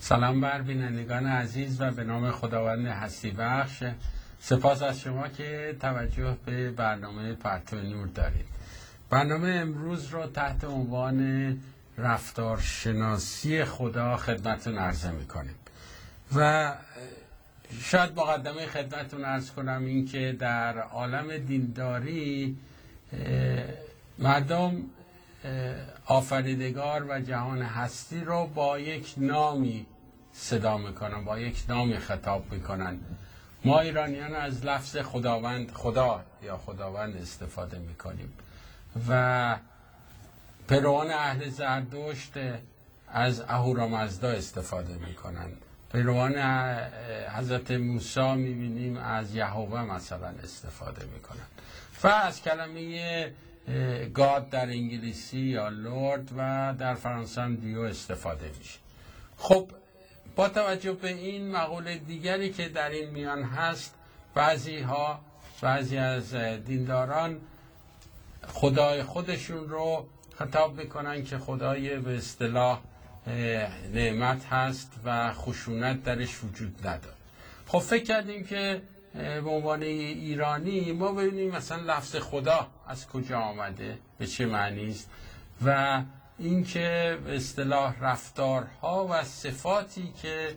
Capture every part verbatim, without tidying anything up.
سلام بر بینندگان عزیز و به نام خداوند هستی بخش. سپاس از شما که توجه به برنامه پرتو نور دارید. برنامه امروز رو تحت عنوان رفتارشناسی خدا خدمتتون عرضه میکنیم و شاید مقدمه خدمتتون عرض کنم این که در عالم دینداری مردم آفریدگار و جهان هستی رو با یک نامی صدا میکنن، با یک نامی خطاب میکنن. ما ایرانیان از لفظ خداوند، خدا یا خداوند استفاده میکنیم و پیروان اهل زرتشت از اهورامزدا استفاده میکنن. پیروان حضرت موسی میبینیم از یهوه مثلا استفاده میکنن و از کلمه گاد در انگلیسی یا لورد و در فرانسه هم دیو استفاده میشه. خب با توجه به این مقوله دیگری که در این میان هست، بعضی ها بعضی از دینداران خدای خودشون رو خطاب میکنن که خدای به اصطلاح نعمت هست و خشونت درش وجود نداره. خب فکر کردیم که به عنوان ایرانی ما ببینیم مثلا لفظ خدا از کجا آمده، به چه معنی است و اینکه به اصطلاح رفتارها و صفاتی که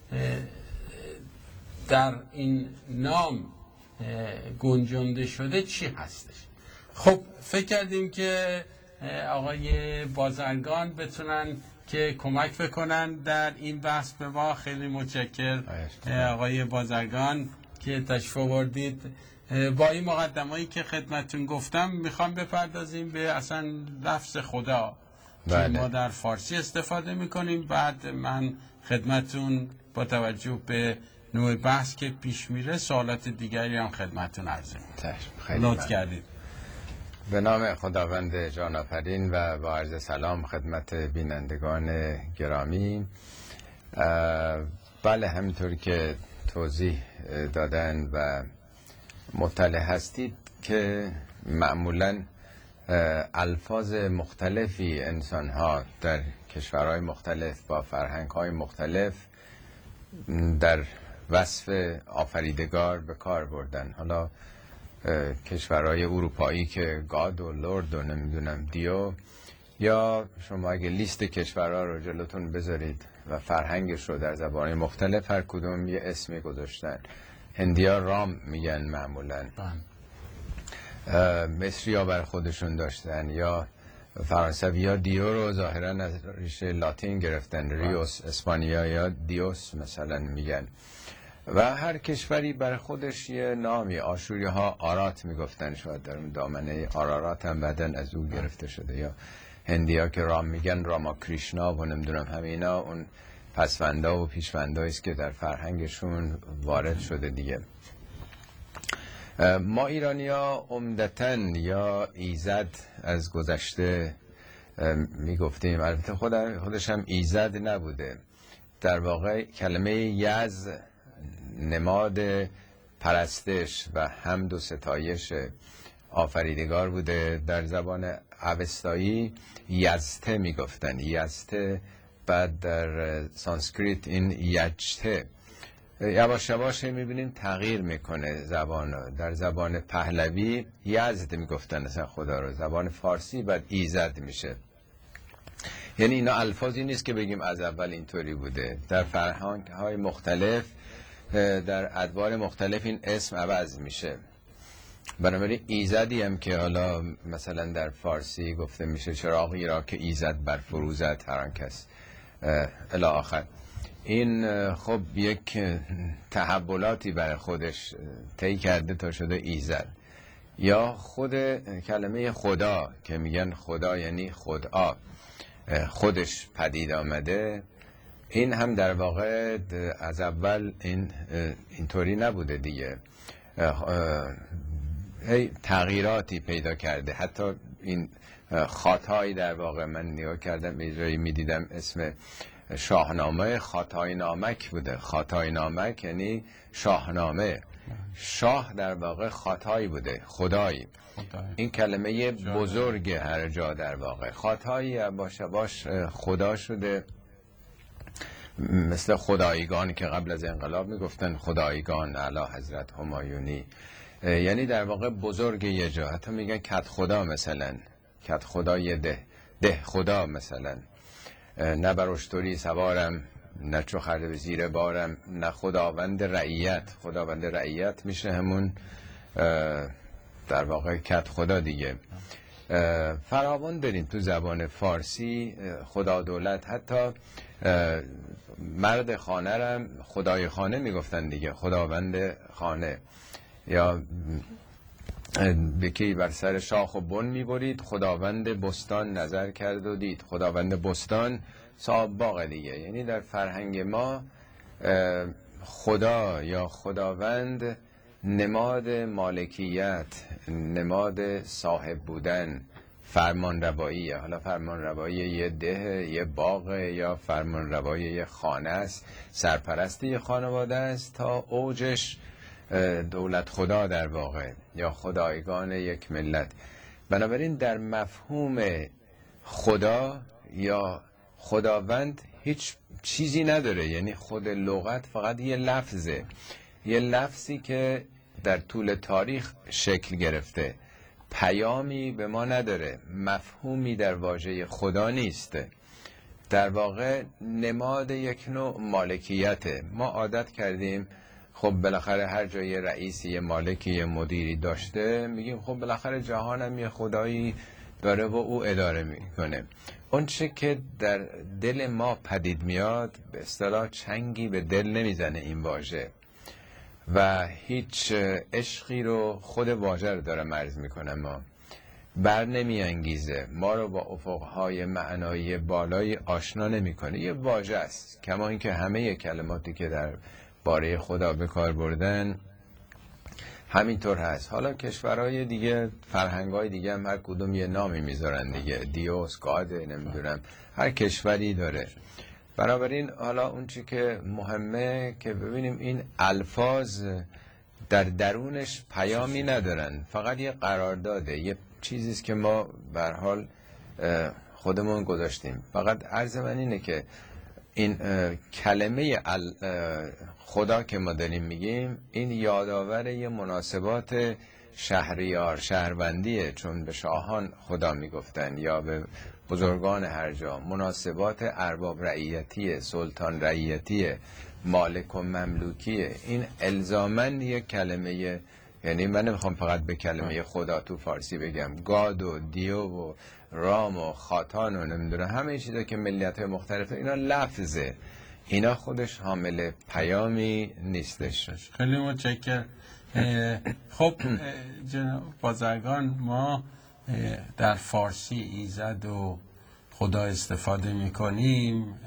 در این نام گنجانده شده چی هستش. خب فکر کردیم که آقای بازرگان بتونن که کمک بکنن در این بحث به ما. خیلی متشکر آقای بازرگان که تشریف آوردید. با این مقدمه‌ای که خدمتتون گفتم میخوام بپردازیم به اصلا لفظ خدا بله. که ما در فارسی استفاده میکنیم. بعد من خدمتتون با توجه به نوع بحث که پیش میره سوالات دیگری هم خدمتتون عرضه میکنم. لطف کردید. به نام خداوند جان آفرین و با عرض سلام خدمت بینندگان گرامی. بله، همینطور که توضیح دادن و مطلع هستید که معمولاً الفاظ مختلفی انسان‌ها در کشورهای مختلف با فرهنگ‌های مختلف در وصف آفریدگار به کار بردن. حالا کشورهای اروپایی که گاد و لورد و نمیدونم دیو، یا شما اگه لیست کشورها رو جلوتون بذارید و فرهنگش رو در زبان‌های مختلف هر کدوم یه اسمی گذاشتن. هندیا رام میگن معمولاً، مصری ها بر خودشون داشتن، یا فرانسوی ها دیو رو ظاهرا از ریشه لاتین گرفتن، ریوس. اسپانیا یا دیوس مثلا میگن و هر کشوری بر خودش یه نامی. آشوری ها آرات میگفتن، شاید در اون دامنه آرارات هم بعدن از اون گرفته شده. یا هندی ها که رام میگن راما کریشنا و نمیدونم همینا اون پسوندا و پیشوندایی است که در فرهنگشون وارد شده دیگه. ما ایرانی ها عمدتاً یا ایزد از گذشته می گفتیم، البته خود خودش هم ایزد نبوده. در واقع کلمه یز نماد پرستش و حمد و ستایش آفریدگار بوده. در زبان اوستایی یزته می گفتن، یزته. بعد در سانسکریت این یجته. یواش یواش میبینیم تغییر میکنه زبان. در زبان پهلوی یزد میگفتن اصلا خدا رو، زبان فارسی بعد ایزد میشه. یعنی اینا الفاظی نیست که بگیم از اول اینطوری بوده. در فرهنگ های مختلف در ادوار مختلف این اسم عوض میشه. بنابراین ایزدی هم که حالا مثلا در فارسی گفته میشه چراغی را که ایزد بر فروزد هر آن کس الی آخر، این خب یک تحولاتی برای خودش طی کرده تا شده ایزد. یا خود کلمه خدا که میگن خدا یعنی خدا، خودش پدید آمده. این هم در واقع از اول این اینطوری نبوده دیگه، هی تغییراتی پیدا کرده. حتی این خاتایی در واقع من نگاه کردم اجرایی میدیدم اسم شاهنامه خاتای نامک بوده. خاتای نامک یعنی شاهنامه. شاه در واقع خاتای بوده، خدایی. این کلمه بزرگ هر جا در واقع خاتایی باشه باش خدا شده مثل خدایگان که قبل از انقلاب میگفتن خدایگان اعلی حضرت همایونی، یعنی در واقع بزرگ یه جا. حتی میگن کت خدا، مثلا کت خدای ده ده خدا، مثلا نه بر اشتری سوارم، نه چو خرده به زیر بارم، نه خداوند رعیت. خداوند رعیت میشه همون در واقع کت خدا دیگه. فراوان داریم تو زبان فارسی خدا دولت. حتی مرد خانه رم خدای خانه میگفتن دیگه، خداوند خانه. یا یکی بر سر شاخ و بن میبرید، خداوند بستان نظر کرد و دید. خداوند بستان صاحب باغ دیگه. یعنی در فرهنگ ما خدا یا خداوند نماد مالکیت، نماد صاحب بودن، فرمان روایی. حالا فرمان روایی یه ده، یه باغ، یا فرمان روایی یه خانه است، سرپرستی یه خانواده است، تا اوجش دولت خدا در واقع، یا خدایگان یک ملت. بنابراین در مفهوم خدا یا خداوند هیچ چیزی نداره. یعنی خود لغت فقط یه لفظه، یه لفظی که در طول تاریخ شکل گرفته، پیامی به ما نداره، مفهومی در واژه خدا نیست. در واقع نماد یک نوع مالکیته. ما عادت کردیم خب بالاخره هر جای یه رئیسی، یه مالکی، یه مدیری داشته، میگیم خب بالاخره جهانم یه خدایی داره و او اداره میکنه. اون چه که در دل ما پدید میاد به اصطلاح چنگی به دل نمیزنه این واژه، و هیچ عشقی رو خود واژه رو داره مرز میکنه، ما بر نمی انگیزه، ما رو با افقهای معنایی بالای آشنا نمیکنه. یه واژه است، کما اینکه همه کلماتی که در باره خدا به کار بردن همینطور هست. حالا کشورهای دیگه، فرهنگهای دیگه هم هر کدوم یه نامی میذارن دیگه، دیوس، گاده، نمیدونم، هر کشوری داره. بنابراین حالا اون چی که مهمه که ببینیم این الفاظ در درونش پیامی ندارن، فقط یه قرارداده، یه چیزیست که ما به هر حال خودمون گذاشتیم. فقط عرض من اینه که این کلمه خدا که ما داریم میگیم، این یادآور یه مناسبات شهریار، شهروندیه، چون به شاهان خدا میگفتن یا به بزرگان هر جا. مناسبات ارباب رعیتیه، سلطان رعیتیه، مالک و مملوکیه. این الزامن یک کلمه، یعنی من نمیخوام فقط به کلمه خدا تو فارسی بگم، گاد و دیو و رام و خاتان و نمیدونم همه چیزا که ملیت های مختلفه، اینا لفظه، اینا خودش حامل پیامی نیستش. خیلی متشکرم. خب جناب بازرگان، ما در فارسی ایزد و خدا استفاده میکنیم.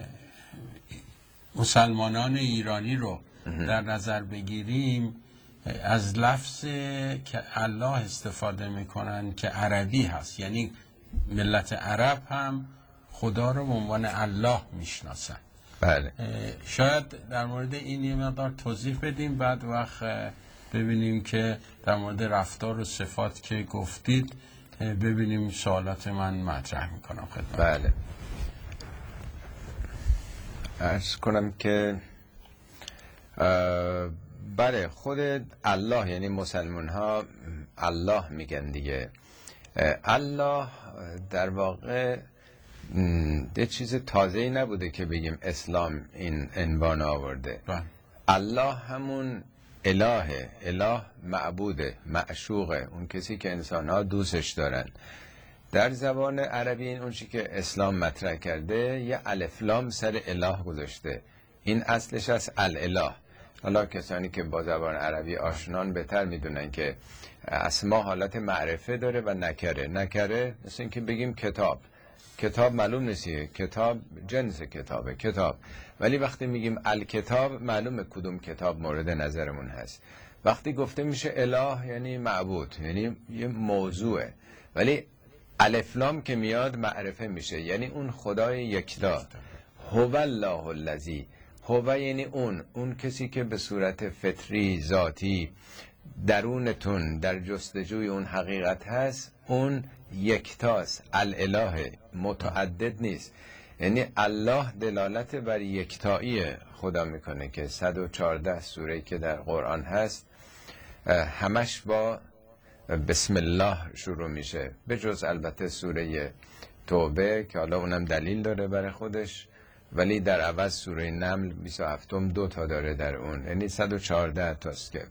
مسلمانان ایرانی رو در نظر بگیریم، از لفظ که الله استفاده میکنن که عربی هست، یعنی ملت عرب هم خدا رو به عنوان الله میشناسن. بله. شاید در مورد این یه مقدار توضیح بدیم، بعد وقت ببینیم که در مورد رفتار و صفات که گفتید ببینیم سوالات من مطرح میکنم خدمت. بله. عرض کنم که بله، خود الله، یعنی مسلمان ها الله میگن دیگه. الله در واقع یه چیز تازه‌ای نبوده که بگیم اسلام این عنوان آورده. بله. الله همون الهه، اله معبوده، معشوقه، اون کسی که انسان ها دوستش دارن. در زبان عربی این اون چی که اسلام مطرح کرده یه الف لام سر اله گذاشته، این اصلش از الاله. حالا کسانی که با زبان عربی آشنان بهتر میدونن که اسما حالت معرفه داره و نکره. نکره مثل این که بگیم کتاب، کتاب معلوم نیست، کتاب جنس کتابه، کتاب. ولی وقتی میگیم الکتاب معلومه کدوم کتاب مورد نظرمون هست. وقتی گفته میشه اله یعنی معبود، یعنی یه موضوعه. ولی الف لام که میاد معرفه میشه، یعنی اون خدای یکتا. هو الله الذی، هو یعنی اون اون کسی که به صورت فطری ذاتی درونتون در جستجوی اون حقیقت هست، اون یکتاست، الاله، متعدد نیست. یعنی الله دلالت بر یکتایی خدا میکنه که صد و چهارده سوره که در قرآن هست همش با بسم الله شروع میشه، به جز البته سوره توبه که حالا اونم دلیل داره برای خودش، ولی در عوض سوره نمل بیست و هفت دو تا داره در اون، یعنی صد و چهارده تاست که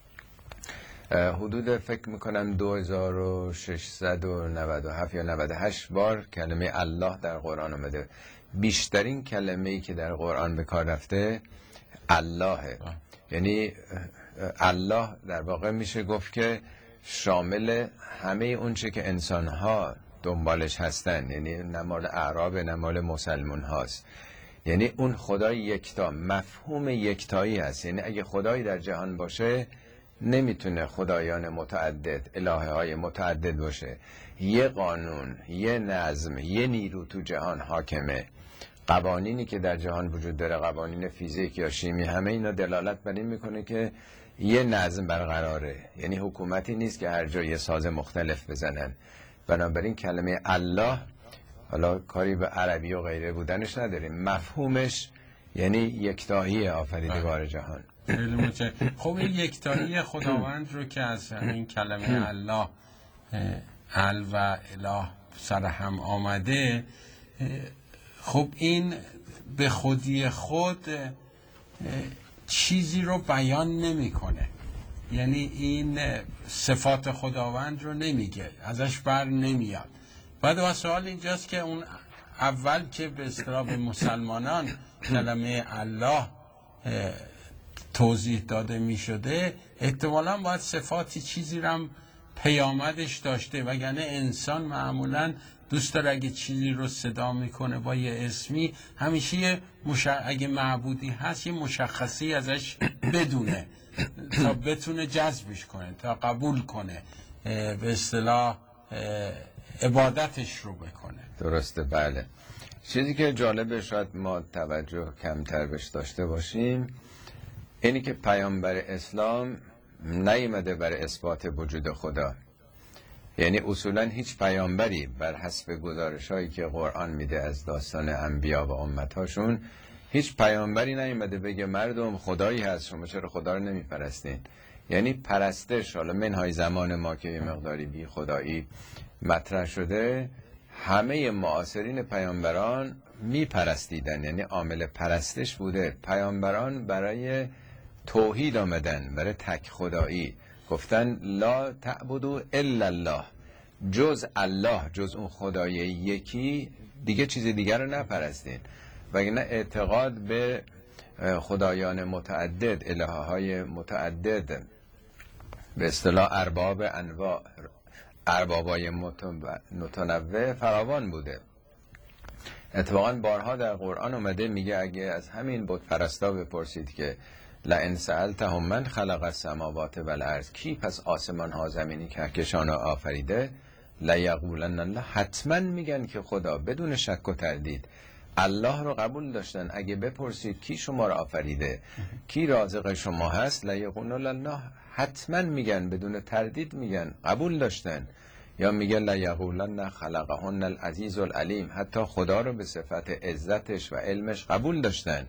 حدود فکر میکنم دو هزار و ششصد و نود و هفت یا نود و هشت بار کلمه الله در قرآن آمده. بیشترین کلمه‌ای که در قرآن به کار رفته اللهه. یعنی الله در واقع میشه گفت که شامل همه اون چه که انسانها دنبالش هستن، یعنی نه مال اعراب نه مال مسلمون هاست. یعنی اون خدای یکتا، مفهوم یکتایی هست. یعنی اگه خدایی در جهان باشه نمیتونه خدایان متعدد، الهه های متعدد باشه. یه قانون، یه نظم، یه نیرو تو جهان حاکمه. قوانینی که در جهان وجود داره، قوانین فیزیک یا شیمی، همه اینا دلالت بر این میکنه که یه نظم برقراره. یعنی حکومتی نیست که هر جا یه ساز مختلف بزنن. بنابراین کلمه الله حالا کاری به عربی و غیره بودنش نداریم، مفهومش یعنی یکتایی آفریدگار جهان. خب این یکتایی خداوند رو که از این کلمه الله ال و اله سر هم آمده، خب این به خودی خود چیزی رو بیان نمیکنه. یعنی این صفات خداوند رو نمیگه، ازش بر نمیاد. بعد سوال اینجاست که اون اول که به اصطلاح به مسلمانان کلمه الله توضیح داده می شده، احتمالاً باید صفاتی چیزی رو هم پیامدش داشته، وگرنه انسان معمولاً دوست داره اگه چیزی رو صدا میکنه با یه اسمی، همیشه یه مش... اگه معبودی هست یه مشخصی ازش بدونه تا بتونه جذبش کنه، تا قبول کنه، به اصطلاح عبادتش رو بکنه. درسته، بله. چیزی که جالبه شاید ما توجه کمتر بهش داشته باشیم اینی که پیامبر اسلام نیامده برای اثبات وجود خدا. یعنی اصولا هیچ پیامبری بر حسب گزارش‌هایی که قرآن میده از داستان انبیا و امت‌هاشون، هیچ پیامبری نیامده بگه مردم خدایی هست، شما چرا خدا رو نمیپرستین. یعنی پرستش، حالا منهای زمان ما که یه مقداری بی خدایی مطرح شده، همه معاصرین پیامبران میپرستیدن، یعنی عامل پرستش بوده. پیامبران برای توحید آمدن، برای تک خدایی. گفتن لا تعبدوا الا الله، جز الله، جز اون خدای یکی دیگه چیز دیگر رو نپرستین. وگرنه اعتقاد به خدایان متعدد، الهه های متعدد، به اصطلاح ارباب انواع، اربابای متنوع فراوان بوده. اتفاقا بارها در قرآن اومده میگه اگه از همین بت پرستا بپرسید که لئن سألتهم من خلق السماوات والارض، کی پس آسمان ها زمینی کهکشان ها آفریده، لیقولن الله، حتما میگن که خدا، بدون شک و تردید. الله رو قبول داشتن. اگه بپرسید کی شما رو آفریده، کی رازق شما هست، لیقولن الله، حتما میگن، بدون تردید میگن، قبول داشتن. یا میگن لیقولن خلقهن العزیز العلیم، حتی خدا رو به صفت عزتش و علمش قبول داشتن.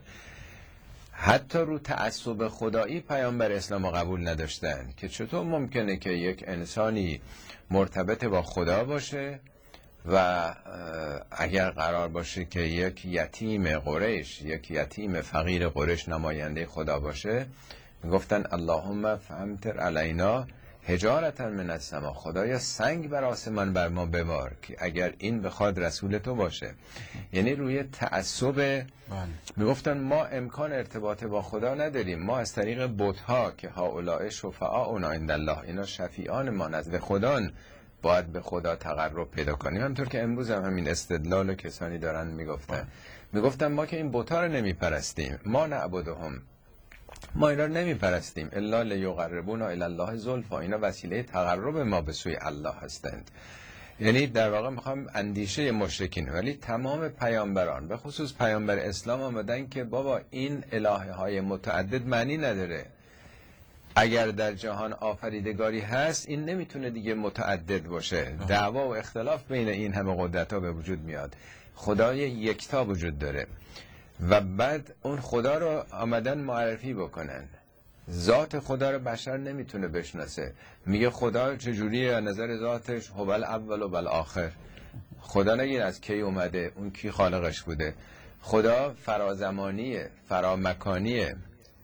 حتی رو تعصب خدایی پیامبر اسلام قبول نداشتن که چطور ممکنه که یک انسانی مرتبط با خدا باشه و اگر قرار باشه که یک یتیم قریش، یک یتیم فقیر قریش نماینده خدا باشه، میگفتن اللهم فامطر علینا حجارة من السما، خدایا سنگ بر آسمان بر ما ببار، که اگر این بخواد رسول تو باشه. یعنی روی تعصب میگفتن ما امکان ارتباط با خدا نداریم، ما از طریق بت‌ها که هؤلاء شفعاؤنا عند الله، اینا شفیعان ما نزد خدا، باید به خدا تقرب پیدا کنیم. همونطور که امروز هم همین استدلال و کسانی دارن میگفتن میگفتن ما که این بت‌ها رو نمیپرستیم، ما نعبدهم، ما اینا رو نمیپرستیم الا لیقربونا الی الله زلفا، اینا وسیله تقرب ما به سوی الله هستند. یعنی در واقع میخوام اندیشه مشرکین، ولی تمام پیامبران به خصوص پیامبر اسلام آمدن که بابا این الهه های متعدد معنی نداره. اگر در جهان آفریدگاری هست این نمیتونه دیگه متعدد باشه، دعوا و اختلاف بین این همه قدرت ها به وجود میاد. خدای یکتا وجود داره و بعد اون خدا رو آمدن معرفی بکنن. ذات خدا رو بشر نمیتونه بشناسه. میگه خدا چجوریه؟ از نظر ذاتش هو الاول و بالآخر. خدا نگیر از کی اومده، اون کی خالقش بوده. خدا فرازمانیه، فرامکانیه.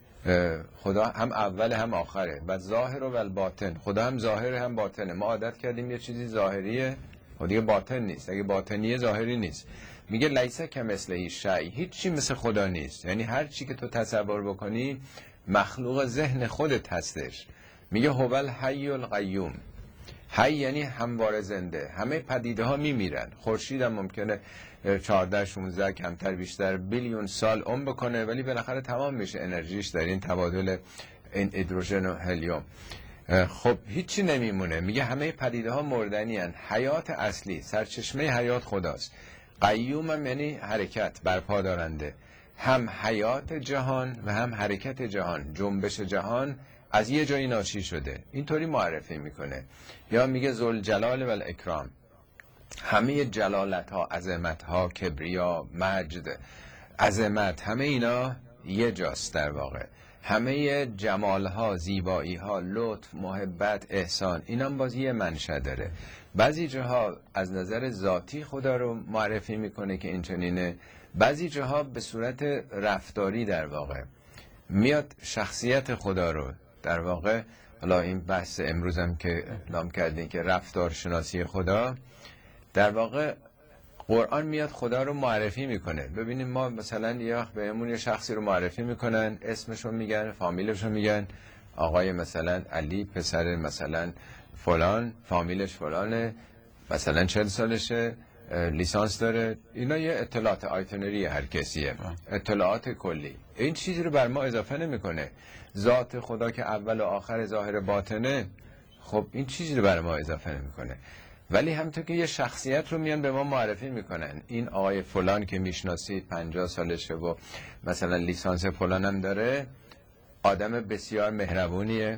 خدا هم اول هم آخره و ظاهر و الباطن. خدا هم ظاهر هم باطنه. ما عادت کردیم یه چیزی ظاهریه و دیگه باطن نیست. اگه باطنیه ظاهری نیست. میگه لیس کمثله شیء، هیچ چی مثل خدا نیست. یعنی هر چی که تو تصور بکنی مخلوق ذهن خودت هستش. میگه هو الحی القیوم. حی یعنی همواره زنده. همه پدیده ها میمیرن. خورشید هم ممکنه چهارده شانزده کمتر بیشتر بیلیون سال عمر بکنه ولی بالاخره تمام میشه انرژیش در این تبادل این هیدروژن و هلیوم. خب هیچی نمیمونه. میگه همه پدیده ها مردنی هن. حیات اصلی، سرچشمه حیات خداست. قیوم هم یعنی حرکت، برپا دارنده. هم حیات جهان و هم حرکت جهان، جنبش جهان از یه جایی ناشی شده. اینطوری معرفی میکنه. یا میگه ذوالجلال و الاکرام، همه جلالت ها، عظمت ها، کبریا، مجد، عظمت، همه اینا یه جاست در واقع. همه جمال ها، زیبایی ها، لطف، محبت، احسان، اینا هم باز یه منشأ داره. بعضی جاها از نظر ذاتی خدا رو معرفی میکنه که این چنینه، بعضی جاها به صورت رفتاری در واقع میاد شخصیت خدا رو در واقع. حالا این بحث امروزم که اعلام کردین که رفتار شناسی خدا، در واقع قرآن میاد خدا رو معرفی میکنه. ببینیم ما مثلا یه وقت بهمون یه شخصی رو معرفی میکنن، اسمشو میگن، فامیلشو میگن، آقای مثلا علی پسر مثلا فلان، فامیلش فلانه، مثلا چهل سالشه، لیسانس داره. اینا یه اطلاعات آیتنری هر کسیه، اطلاعات کلی. این چیزی رو بر ما اضافه نمیکنه. ذات خدا که اول و آخر ظاهر باطنه، خب این چیزی رو بر ما اضافه نمیکنه. ولی همونطور که یه شخصیت رو میان به ما معرفی میکنن، این آقای فلان که میشناسید پنجاه سالشه و مثلا لیسانس فلان هم داره، آدم بسیار مهربونیه،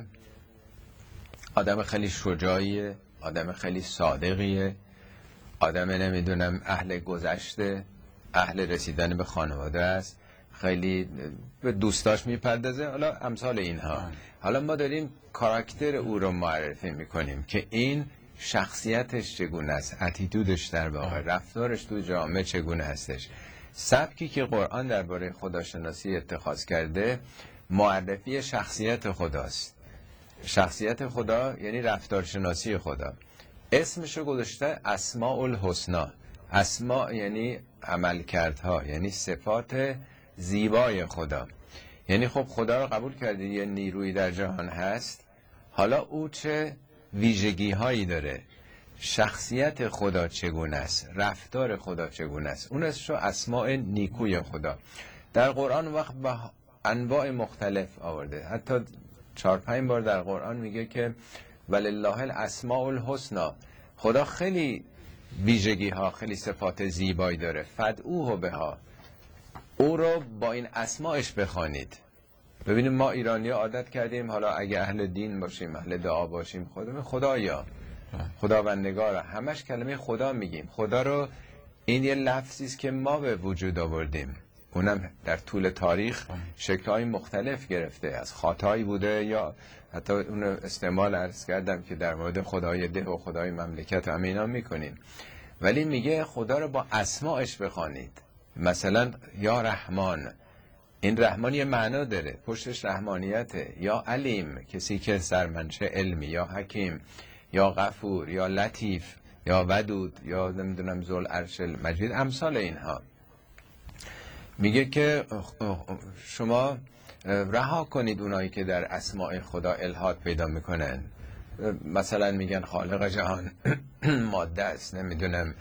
آدم خیلی شجاعیه، آدم خیلی صادقیه، آدم نمیدونم اهل گذشته، اهل رسیدن به خانواده است، خیلی به دوستاش میپردازه، حالا امثال اینها. حالا ما داریم کاراکتر او رو معرفی میکنیم که این شخصیتش چگونه است، اتیتودش در واقع، رفتارش تو جامعه چگونه هستش. سبکی که قرآن درباره خداشناسی اتخاذ کرده معرفی شخصیت خداست. شخصیت خدا یعنی رفتارشناسی خدا. اسمشو گذاشته اسماء الحسنا. اسماء یعنی عملکردها، یعنی صفات زیبای خدا. یعنی خب خدا رو قبول کردید یه نیروی در جهان هست، حالا او چه ویژگی هایی داره، شخصیت خدا چگونه است، رفتار خدا چگونه است، اون اسمشو اسماء نیکوی خدا. در قرآن وقت با انواع مختلف آورده، حتی چهار پنج بار در قرآن میگه که ولله الاسماء الحسنا. خدا خیلی ویژگی ها، خیلی صفات زیبایی داره. فدعوه بها، او رو با این اسماءش بخوانید. ببینیم ما ایرانی ها عادت کردیم حالا اگه اهل دین باشیم، اهل دعا باشیم، خودمون خدایا، خداوندگار، همش کلمه خدا میگیم. خدا رو، این یه لفظی است که ما به وجود آوردیم، اونم در طول تاریخ شکل‌های مختلف گرفته، از خاطایی بوده یا حتی اون استعمال عرض کردم که در مورد خدای ده و خدای مملکت و همه اینا میکنیم. ولی میگه خدا رو با اسماءش بخوانید. مثلا یا رحمان، این رحمان یه معنا داره، پشتش رحمانیته. یا علیم، کسی که سرمنشه علمی. یا حکیم، یا غفور، یا لطیف، یا ودود، یا نمیدونم ذوالعرش المجید، امثال اینها. میگه که شما رها کنید اونایی که در اسماء خدا الحاد پیدا میکنن. مثلا میگن خالق جهان ماده است، نمیدونم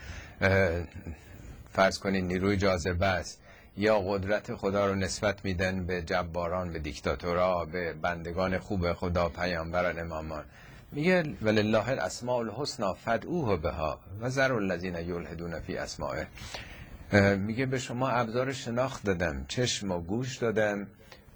فرض کنید نیروی جاذبه است، یا قدرت خدا رو نسبت میدن به جباران، به دیکتاتورها، به بندگان خوب خدا، پیامبران، امامان. میگه ولله الاسماء الحسنا فدعوه بها و ذروا الذین یلحدون فی اسمائه. میگه به شما ابزار شناخت دادم، چشم و گوش دادم،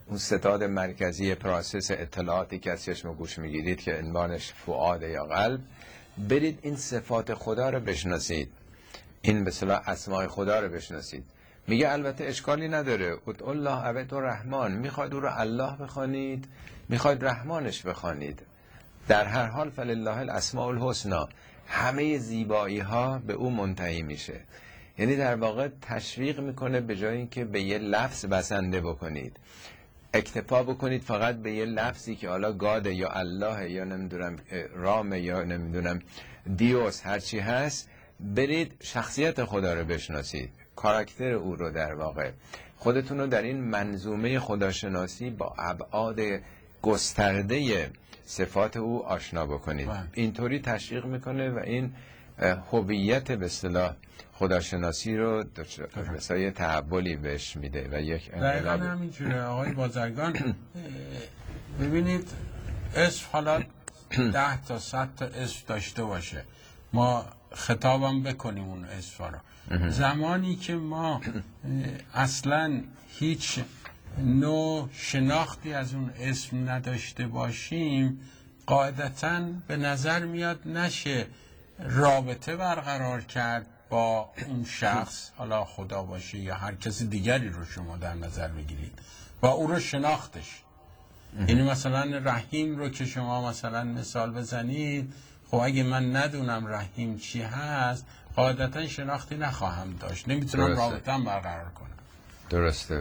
اون ستاد مرکزی پروسس اطلاعاتی که از چشم و گوش میگیرید که عنوانش فؤاد یا قلب، برید این صفات خدا رو بشناسید، این به اصطلاح اسماء خدا رو بشناسید. میگه البته اشکالی نداره، ادعوا الله او ادعوا الرحمن، میخواید او رو الله بخوانید، میخواید رحمانش بخوانید، در هر حال فلله الاسماء الحسنی، همه زیبایی ها به او منتهی میشه. یعنی در واقع تشویق میکنه به جای اینکه به یه لفظ بسنده بکنید، اکتفا بکنید فقط به یه لفظی که حالا گاده یا الله یا نمیدونم رام یا نمیدونم دیوس هرچی هست، برید شخصیت خدا رو بشناسید، کاراکتر او رو، در واقع خودتون رو در این منظومه خداشناسی با ابعاد گسترده صفات او آشنا بکنید. اینطوری تشویق میکنه و این هویت به اصطلاح خداشناسی رو مثلا تحولی بهش میده و یک انقلاب. دقیقا همینجوره آقای بازرگان. ببینید اسم حالا ده تا صد تا اسم داشته باشه، ما خطابم بکنیم اون اسم رو. زمانی که ما اصلا هیچ نوع شناختی از اون اسم نداشته باشیم، قاعدتاً به نظر میاد نشه رابطه برقرار کرد با اون شخص، حالا خدا باشه یا هر کسی دیگری رو شما در نظر بگیرید، با او رو شناختش. یعنی مثلا رحیم رو که شما مثلا مثال بزنید، خب اگه من ندونم رحیم چی هست، قاعدتا شناختی نخواهم داشت، نمیتونم رابطه‌ام برقرار کنم. درسته.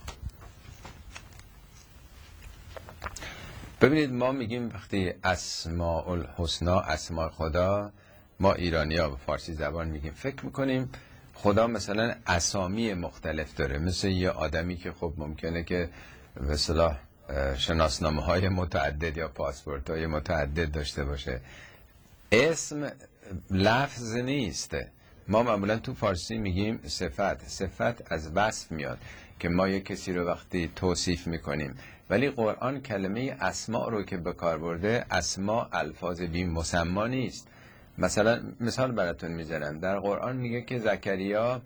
ببینید ما میگیم وقتی اسماء الحسنا، اسماء خدا، ما ایرانی ها به فارسی زبان میگیم، فکر میکنیم خدا مثلا اسامی مختلف داره، مثل یه آدمی که خب ممکنه که به اصطلاح شناسنامه های متعدد یا پاسپورت های متعدد داشته باشه. اسم لفظ نیست. ما معمولا تو فارسی میگیم صفت. صفت از وصف میاد که ما یک کسی رو وقتی توصیف میکنیم، ولی قرآن کلمه اسماء رو که به کار برده، اسماء الفاظ بی مسما نیست. مثلا مثال براتون میزنم، در قرآن میگه که زکریا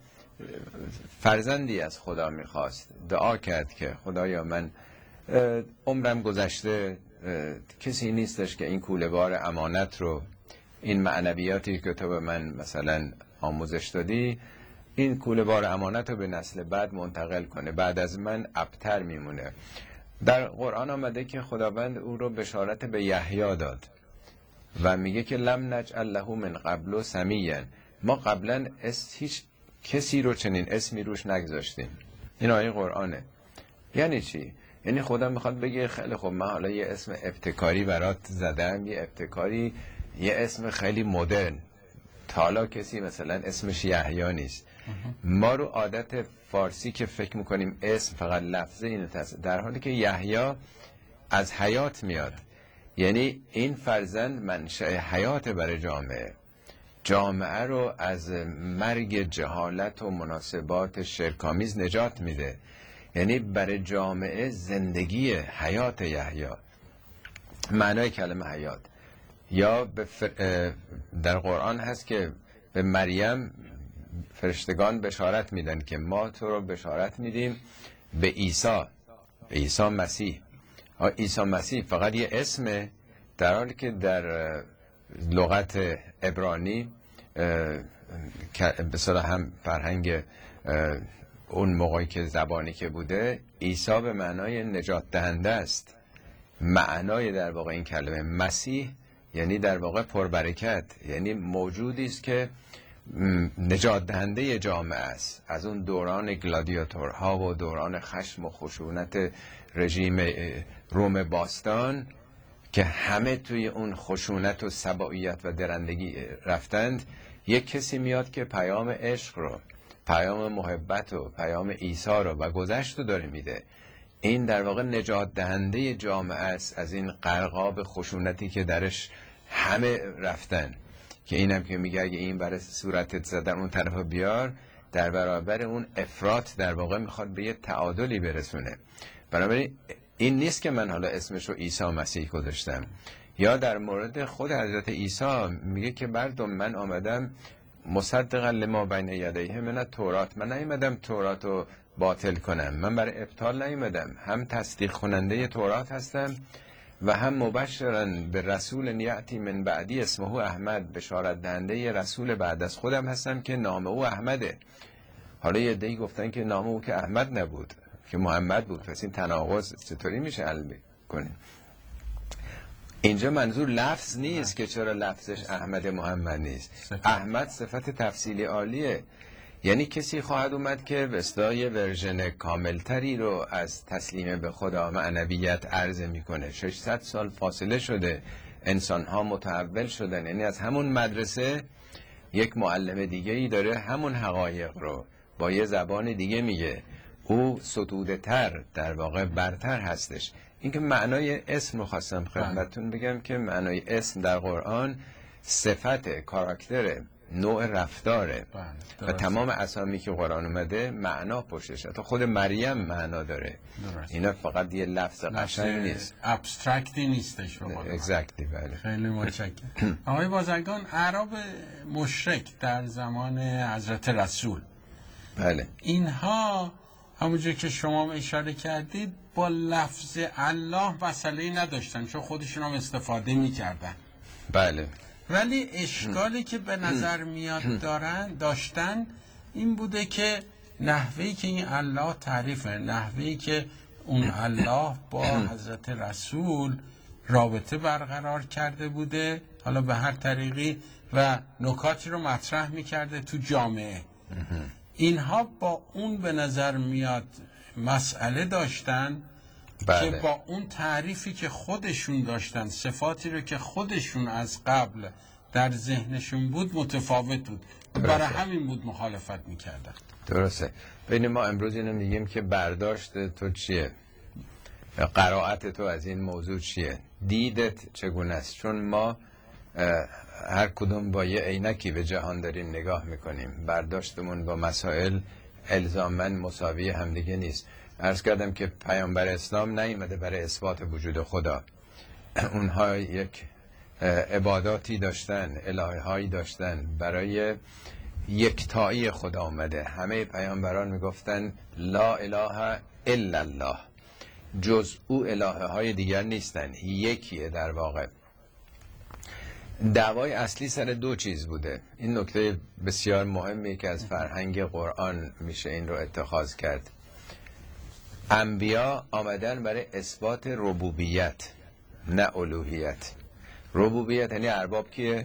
فرزندی از خدا میخواست، دعا کرد که خدایا من عمرم گذشته، کسی نیستش که این کوله بار امانت رو، این معنویاتی که تو به من مثلا آموزش دادی، این کوله بار امانت رو به نسل بعد منتقل کنه، بعد از من ابتر میمونه. در قرآن آمده که خداوند او رو بشارت به یحیی داد و میگه که لم نجعل له من قبل سمیا، ما قبلا اس هیچ کسی رو چنین اسمی روش نگذاشتیم. این آیه قرآنه. یعنی چی؟ یعنی خدا میخواد بگه خیلی خب من حالا یه اسم ابتکاری برات زدم، یه ابتکاری، یه اسم خیلی مدرن، تا حالا کسی مثلا اسمش یحیی نیست. ما رو عادت فارسی که فکر میکنیم اسم فقط لفظه اینو تصدیق، در حالی که یحیی از حیات میاد، یعنی این فرزند منشأ حیات برای جامعه، جامعه رو از مرگ جهالت و مناسبات شرکامیز نجات میده، یعنی برای جامعه زندگی حیات یحیی، معنای کلمه حیات. یا در قرآن هست که به مریم فرشتگان بشارت میدن که ما تو رو بشارت میدیم به عیسی، به عیسی مسیح. عیسی مسیح فقط یه اسمه، در حالی که در لغت عبرانی به صلاح هم فرهنگ اون موقعی که زبانی که بوده، عیسی به معنای نجات دهنده است. معنای در واقع این کلمه مسیح یعنی در واقع پربرکت، یعنی موجودی است که نجات دهنده جامعه است از اون دوران گلادیاتورها و دوران خشم و خشونت رژیم روم باستان که همه توی اون خشونت و سباییت و درندگی رفتند. یک کسی میاد که پیام عشق رو، پیام محبت و پیام عیسی رو و گذشت رو داره میده. این در واقع نجات دهنده جامعه است از این غرقاب خشونتی که درش همه رفتن، که اینم که میگه اگه این برای صورتت زدن اون طرف بیار، در برابر اون افراط در واقع میخواد به یه تعادلی برسونه. بنابراین این نیست که من حالا اسمش رو عیسی مسیح گذاشتم. یا در مورد خود حضرت عیسی میگه که مردم من آمدم مصدقا لما بین یدیه من التورات، من نیومدم تورات رو باطل کنم. من برای ابطال نیومدم، هم تصدیق کننده تورات هستم و هم مبشرا به رسول یأتی من بعدی اسمه احمد، بشارت دهنده رسول بعد از خودم هستم که نام او احمده. حالا یه عده‌ای گفتن که نام او که احمد نبود، که محمد بود، پس این تناقض چطوری میشه حل کنیم؟ اینجا منظور لفظ نیست که چرا لفظش احمد محمد نیست. احمد صفت تفصیلی عالیه، یعنی کسی خواهد اومد که به اصطلاح یه ورژن کاملتری رو از تسلیم به خدا معنویت عرضه میکنه. ششصد سال فاصله شده، انسان ها متحول شدن، یعنی از همون مدرسه یک معلم دیگه ای داره همون حقایق رو با یه زبان دیگه میگه. او ستوده تر، در واقع برتر هستش. این که معنای اسم رو خواستم خدمتتون بگم که معنای اسم در قرآن صفت، کاراکتر، نوع رفتاره و تمام اسامی که قرآن اومده معنا پشتش. تا خود مریم معنا داره. درست. اینا فقط یه لفظ قشنگ نیست، ابسترکتی نیستش. اگزکتلی. بله. خیلی متشکرم. آقای بازرگان، اعراب مشرک در زمان حضرت رسول، بله، اینها همونجور که شما اشاره کردید با لفظ الله مسئله‌ای نداشتن، چون خودشون هم استفاده می‌کردن. بله. ولی اشکالی که به نظر میاد دارن داشتن این بوده که نحوهی که این الله تعریفه، نحوهی که اون الله با حضرت رسول رابطه برقرار کرده بوده، حالا به هر طریقی، و نکاتی رو مطرح میکرده تو جامعه، اینها با اون به نظر میاد مسئله داشتن. بله. که با اون تعریفی که خودشون داشتن، صفاتی رو که خودشون از قبل در ذهنشون بود متفاوت بود، برای همین بود مخالفت میکردن. درسته. بین ما امروز اینو میگیم که برداشت تو چیه، قرائت تو از این موضوع چیه، دیدت چگونه است؟ چون ما هر کدوم با یه عینکی به جهان داریم نگاه میکنیم، برداشتمون با مسائل الزاماً مساوی همدیگه نیست. عرض کردم که پیامبر اسلام نیامده برای اثبات وجود خدا. اونها یک عباداتی داشتن، الهه‌هایی داشتن، برای یکتایی خدا آمده. همه پیامبران میگفتن لا اله الا الله، جز او الهه‌های دیگر نیستن، یکیه. در واقع دعوای اصلی سر دو چیز بوده. این نکته بسیار مهمی که از فرهنگ قرآن میشه این رو اتخاذ کرد. انبیا آمدن برای اثبات ربوبیت، نه الوهیت. ربوبیت یعنی ارباب کیه؟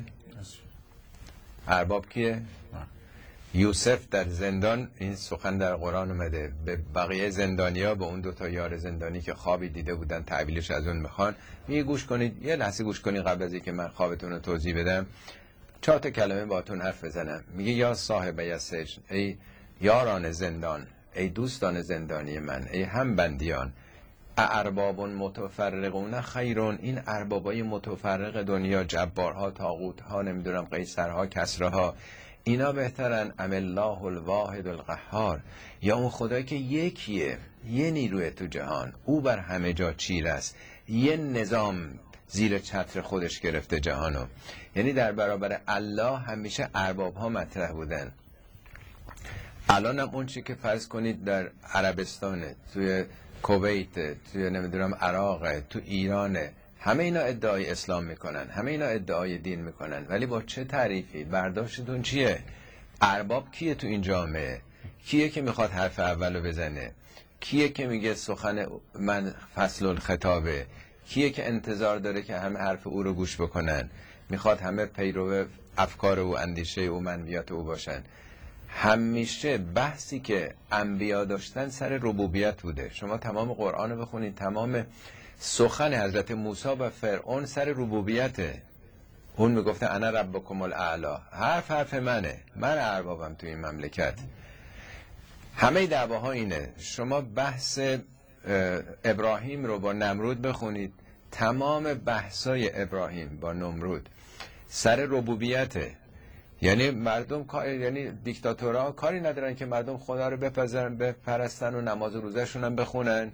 ارباب کیه؟ یوسف در زندان، این سخن در قرآن اومده، به بقیه زندانیا، به اون دوتا یار زندانی که خوابی دیده بودن تعبیرش از اون میخوان، میگه گوش کنید، یه لحظه گوش کنید قبل از اینکه من خوابتون رو توضیح بدم، چهار تا کلمه باهاتون حرف بزنم. میگه یا صاحب السجن، ای یاران زندان، ای دوستان زندانی من، ای هم بندیان، ارباب متفرقون خیرون، این اربابای متفرق دنیا، جبارها، طاغوتها، نمیدونم قیصرها، کسراها، اینا بهترن ام الله الواحد القهار، یا اون خدایی که یکیه، یه نیروی تو جهان، او بر همه جا چیر است، یه نظام زیر چتر خودش گرفته جهانو. یعنی در برابر الله همیشه ارباب ها مطرح بودن. الان هم اون چی که فرض کنید در عربستانه، توی کویت، توی نمیدونم عراق، تو ایرانه، همه اینا ادعای اسلام میکنن، همه اینا ادعای دین میکنن، ولی با چه تعریفی؟ برداشتتون چیه؟ ارباب کیه تو این جامعه؟ کیه که میخواد حرف اولو بزنه؟ کیه که میگه سخن من فصل الخطابه؟ کیه که انتظار داره که همه حرف او رو گوش بکنن؟ میخواد همه پیرو افکار او، اندیشه او، منویات او باشن. همیشه بحثی که انبیا داشتن سر ربوبیت بوده. شما تمام قرآن رو بخونید، تمام سخن حضرت موسی و فرعون سر ربوبیته. اون میگفته انا ربکم الاعلی، حرف حرف منه، من اربابم تو این مملکت. همه دعواها اینه. شما بحث ابراهیم رو با نمرود بخونید، تمام بحثای ابراهیم با نمرود سر ربوبیته. یعنی مردم کار، یعنی دیکتاتورها کاری ندارن که مردم خدا رو بپذیرن، بپرستن و نماز و روزهشون هم بخونن،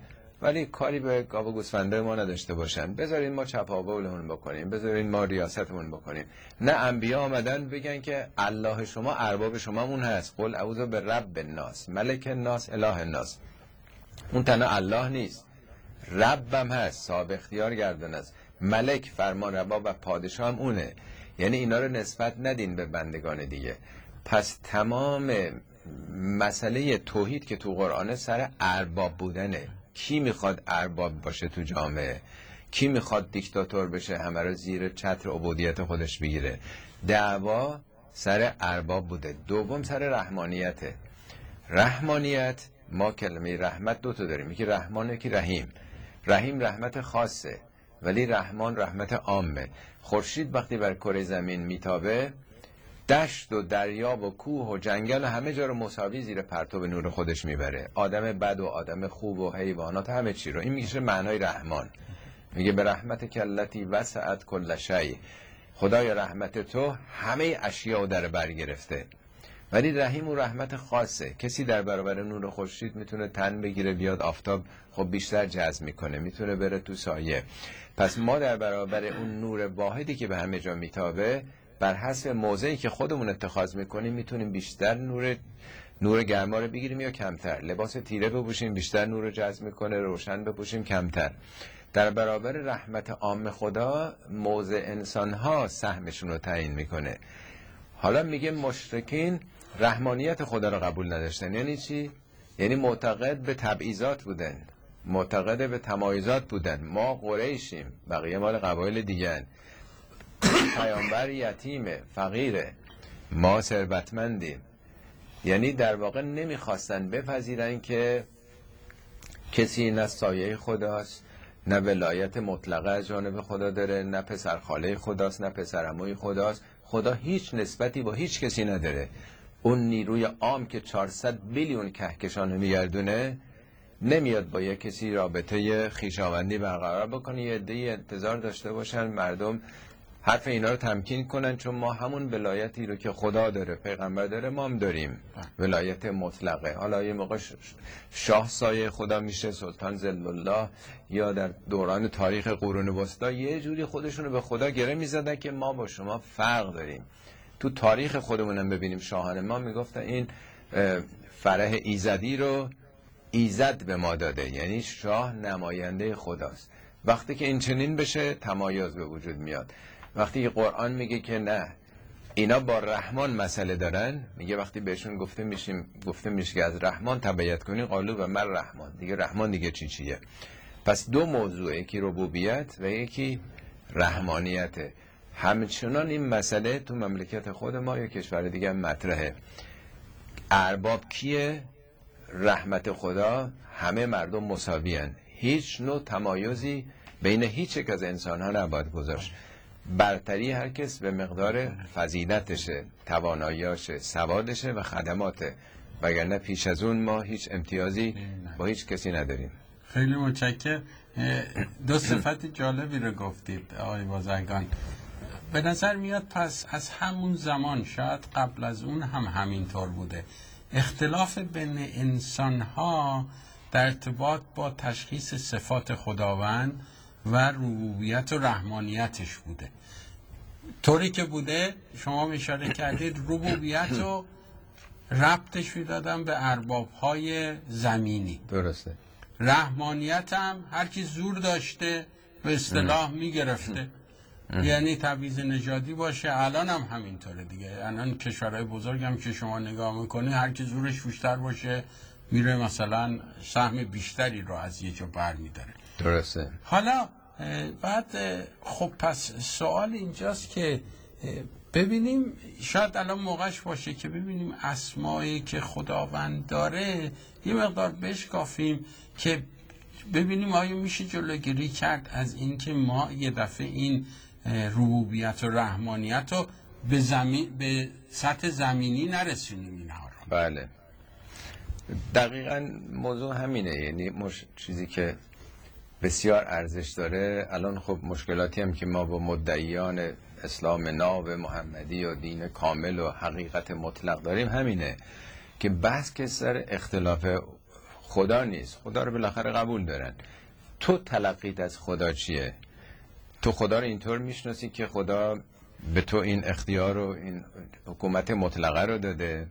ولی کاری به گاو و گوسفنده ما نداشته باشن. بذارین ما چپاولمون بکنیم، بذارین ما ریاستمون بکنیم. نه، انبیا آمدن بگن که الله شما ارباب شمامون هست. قل اعوذ برب الناس ملک الناس اله الناس. اون تنها الله نیست، ربم هست، صاحب اختیار گردن است، ملک فرمان روا و پادشاه هم اونه. یعنی اینا رو نسبت ندین به بندگان دیگه. پس تمام مسئله توحید که تو قرآن سر ارباب بودنه. کی میخواد ارباب باشه تو جامعه؟ کی میخواد دیکتاتور بشه، همه رو زیر چتر عبودیت خودش بگیره؟ دعوا سر ارباب بوده. دوم سر رحمانیته. رحمانیت، ما کلمه رحمت دو تا داریم، یکی رحمان یکی رحیم. رحیم رحمت خاصه، ولی رحمان رحمت عامه. خورشید وقتی بر کره زمین میتابه، دشت و دریا و کوه و جنگل و همه جا رو مساوی زیر پرتو نور خودش میبره. آدم بد و آدم خوب و حیوانات همه چی رو. این میشه معنای رحمان. میگه به رحمت کلتی وسعت کل شیء. خدای رحمت تو همه اشیاء در بر گرفته. ولی رحیم و رحمت خاصه. کسی در برابر نور خورشید میتونه تن بگیره بیاد آفتاب، خب بیشتر جذب میکنه، میتونه بره تو سایه. پس ما در برابر اون نور واحدی که به همه جا میتابه، بر حسب موضعی که خودمون اتخاذ میکنیم میتونیم بیشتر نور نور گرما رو بگیریم یا کمتر. لباس تیره بپوشیم بیشتر نور رو جذب میکنه، روشن بپوشیم کمتر. در برابر رحمت عام خدا موضع انسانها سهمشون رو تعیین میکنه. حالا میگه مشرکین رحمانیت خدا رو قبول نداشتن. یعنی چی؟ یعنی معتقد به تبعیضات بودن، معتقد به تمایزات بودن. ما قریشیم، بقیه مال قبایل دیگن. پیامبر یتیمه، فقیره، ما ثروتمندیم. یعنی در واقع نمیخواستن بپذیرن که کسی نه سایه خداست، نه ولایت مطلقه از جانب خدا داره، نه پسر خاله خداست، نه پسر عموی خداست. خدا هیچ نسبتی با هیچ کسی نداره. اون نیروی عام که چهارصد بیلیون کهکشان میگردونه نمیاد با یک کسی رابطه خویشاوندی برقرار بکنه. یه عده‌ای انتظار داشته باشن مردم حرف اینا رو تمکین کنن، چون ما همون ولایتی رو که خدا داره، پیغمبر داره، ما هم داریم، ولایت مطلقه. حالا یه موقع شاه سایه خدا میشه، سلطان ذل الله، یا در دوران تاریخ قرون وسطا یه جوری خودشونو به خدا گره میزدن که ما با شما فرق داریم. تو تاریخ خودمونم ببینیم شاهان ما میگفتن این فرح ایزدی رو ایزد به ما داده، یعنی شاه نماینده خداست. وقتی که این چنین بشه تمایز به وجود میاد. وقتی قرآن میگه که نه، اینا با رحمان مسئله دارن، میگه وقتی بهشون گفته میشیم گفته میشه که از رحمان تبعیت کنی، قالو و من رحمان، دیگه رحمان دیگه چی چیه؟ پس دو موضوع، یکی ربوبیت و یکی رحمانیته. همچنان این مسئله تو مملکت خود ما یا کشور دیگه هم مطرحه. ارباب کیه؟ رحمت خدا. همه مردم مساوی هن. هیچ نوع تمایزی بین هیچ یک از انسان ها نباید گذاشت. برتری هر کس به مقدار فضیلتشه، تواناییاشه، سوادشه و خدماته، وگرنه پیش از اون ما هیچ امتیازی با هیچ کسی نداریم. خیلی متشکرم. دو صفت جالبی رو گفتید آقای بازرگان. به نظر میاد پس از همون زمان، شاید قبل از اون هم همینطور بوده، اختلاف بین انسان‌ها در ارتباط با تشخیص صفات خداوند و ربوبیت و رحمانیتش بوده. طوری که بوده شما اشاره کردید، ربوبیت رو ربطش میدادن به ارباب‌های زمینی. درسته. رحمانیت هم هر کی زور داشته به اصطلاح میگرفته، یعنی تبعیض نژادی باشه. الان هم همینطوره دیگه. الان کشورهای بزرگ هم که شما نگاه میکنی، هر کی زورش بیشتر باشه میره مثلا سهم بیشتری رو از یه جا بر میداره. درسته. حالا بعد خب پس سوال اینجاست که ببینیم، شاید الان موقعش باشه که ببینیم اسمایی که خداوند داره یه مقدار بشکافیم که ببینیم آیا میشه جلوگیری کرد از این که ما یه دفعه این ربوبیت و رحمانیت رو به, زمین به سطح زمینی نرسونیم اینها رو. بله دقیقاً موضوع همینه. یعنی مش... چیزی که بسیار ارزش داره الان، خب مشکلاتی هم که ما با مدعیان اسلام ناب محمدی و دین کامل و حقیقت مطلق داریم همینه که بحث که سر اختلاف خدا نیست. خدا رو بالاخره قبول دارن. تو تلقیت از خدا چیه؟ تو خدا رو اینطور میشناسی که خدا به تو این اختیار و این حکومت مطلقه رو داده،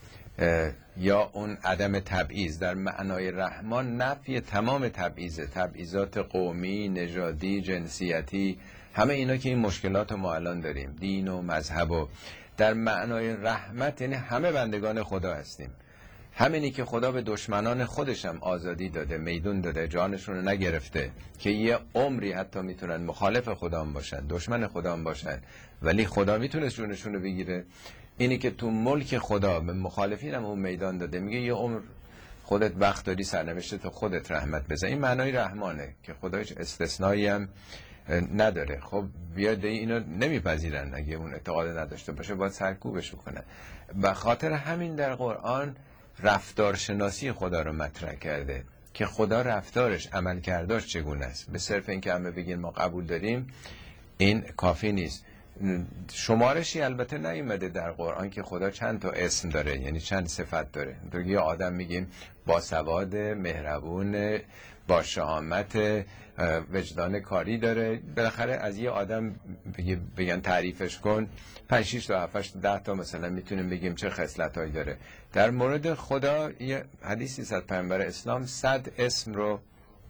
یا اون عدم تبعیض در معنای رحمان نفی تمام تبعیضه، تبعیضات قومی، نژادی، جنسیتی، همه اینا که این مشکلات رو ما الان داریم، دین و مذهب، و در معنای رحمت یعنی همه بندگان خدا هستیم. همینی که خدا به دشمنان خودش هم آزادی داده، میدون داده، جانشون رو نگرفته، که یه عمری حتی میتونن مخالف خدا هم باشن، دشمن خدا هم باشن، ولی خدا میتونه جونشون رو بگیره. اینی که تو ملک خدا به مخالفین هم اون میدان داده، میگه یه عمر خودت وقت داری سرنوشت تو خودت رحمت بزن. این معنای رحمانه که خدا هیچ استثنایی هم نداره. خب بیاد اینو نمیپذیرن، اگه اون اعتقاد نداشته باشه باید سرکوبش کنن. به خاطر همین در قرآن رفتارشناسی خدا رو مطرح کرده که خدا رفتارش، عمل کرداش چگونه است. به صرف این که همه بگین ما قبول داریم این کافی نیست. شمارشی البته نیومده در قرآن که خدا چند تا اسم داره، یعنی چند صفت داره. یه آدم میگیم باسواد، مهربون، با شهامت، وجدان کاری داره. بالاخره از یه آدم بگن تعریفش کن، پنج شش تا هفت ده تا مثلا میتونیم بگیم چه خصلتایی داره. در مورد خدا یه حدیثی صد پیامبر اسلام صد اسم رو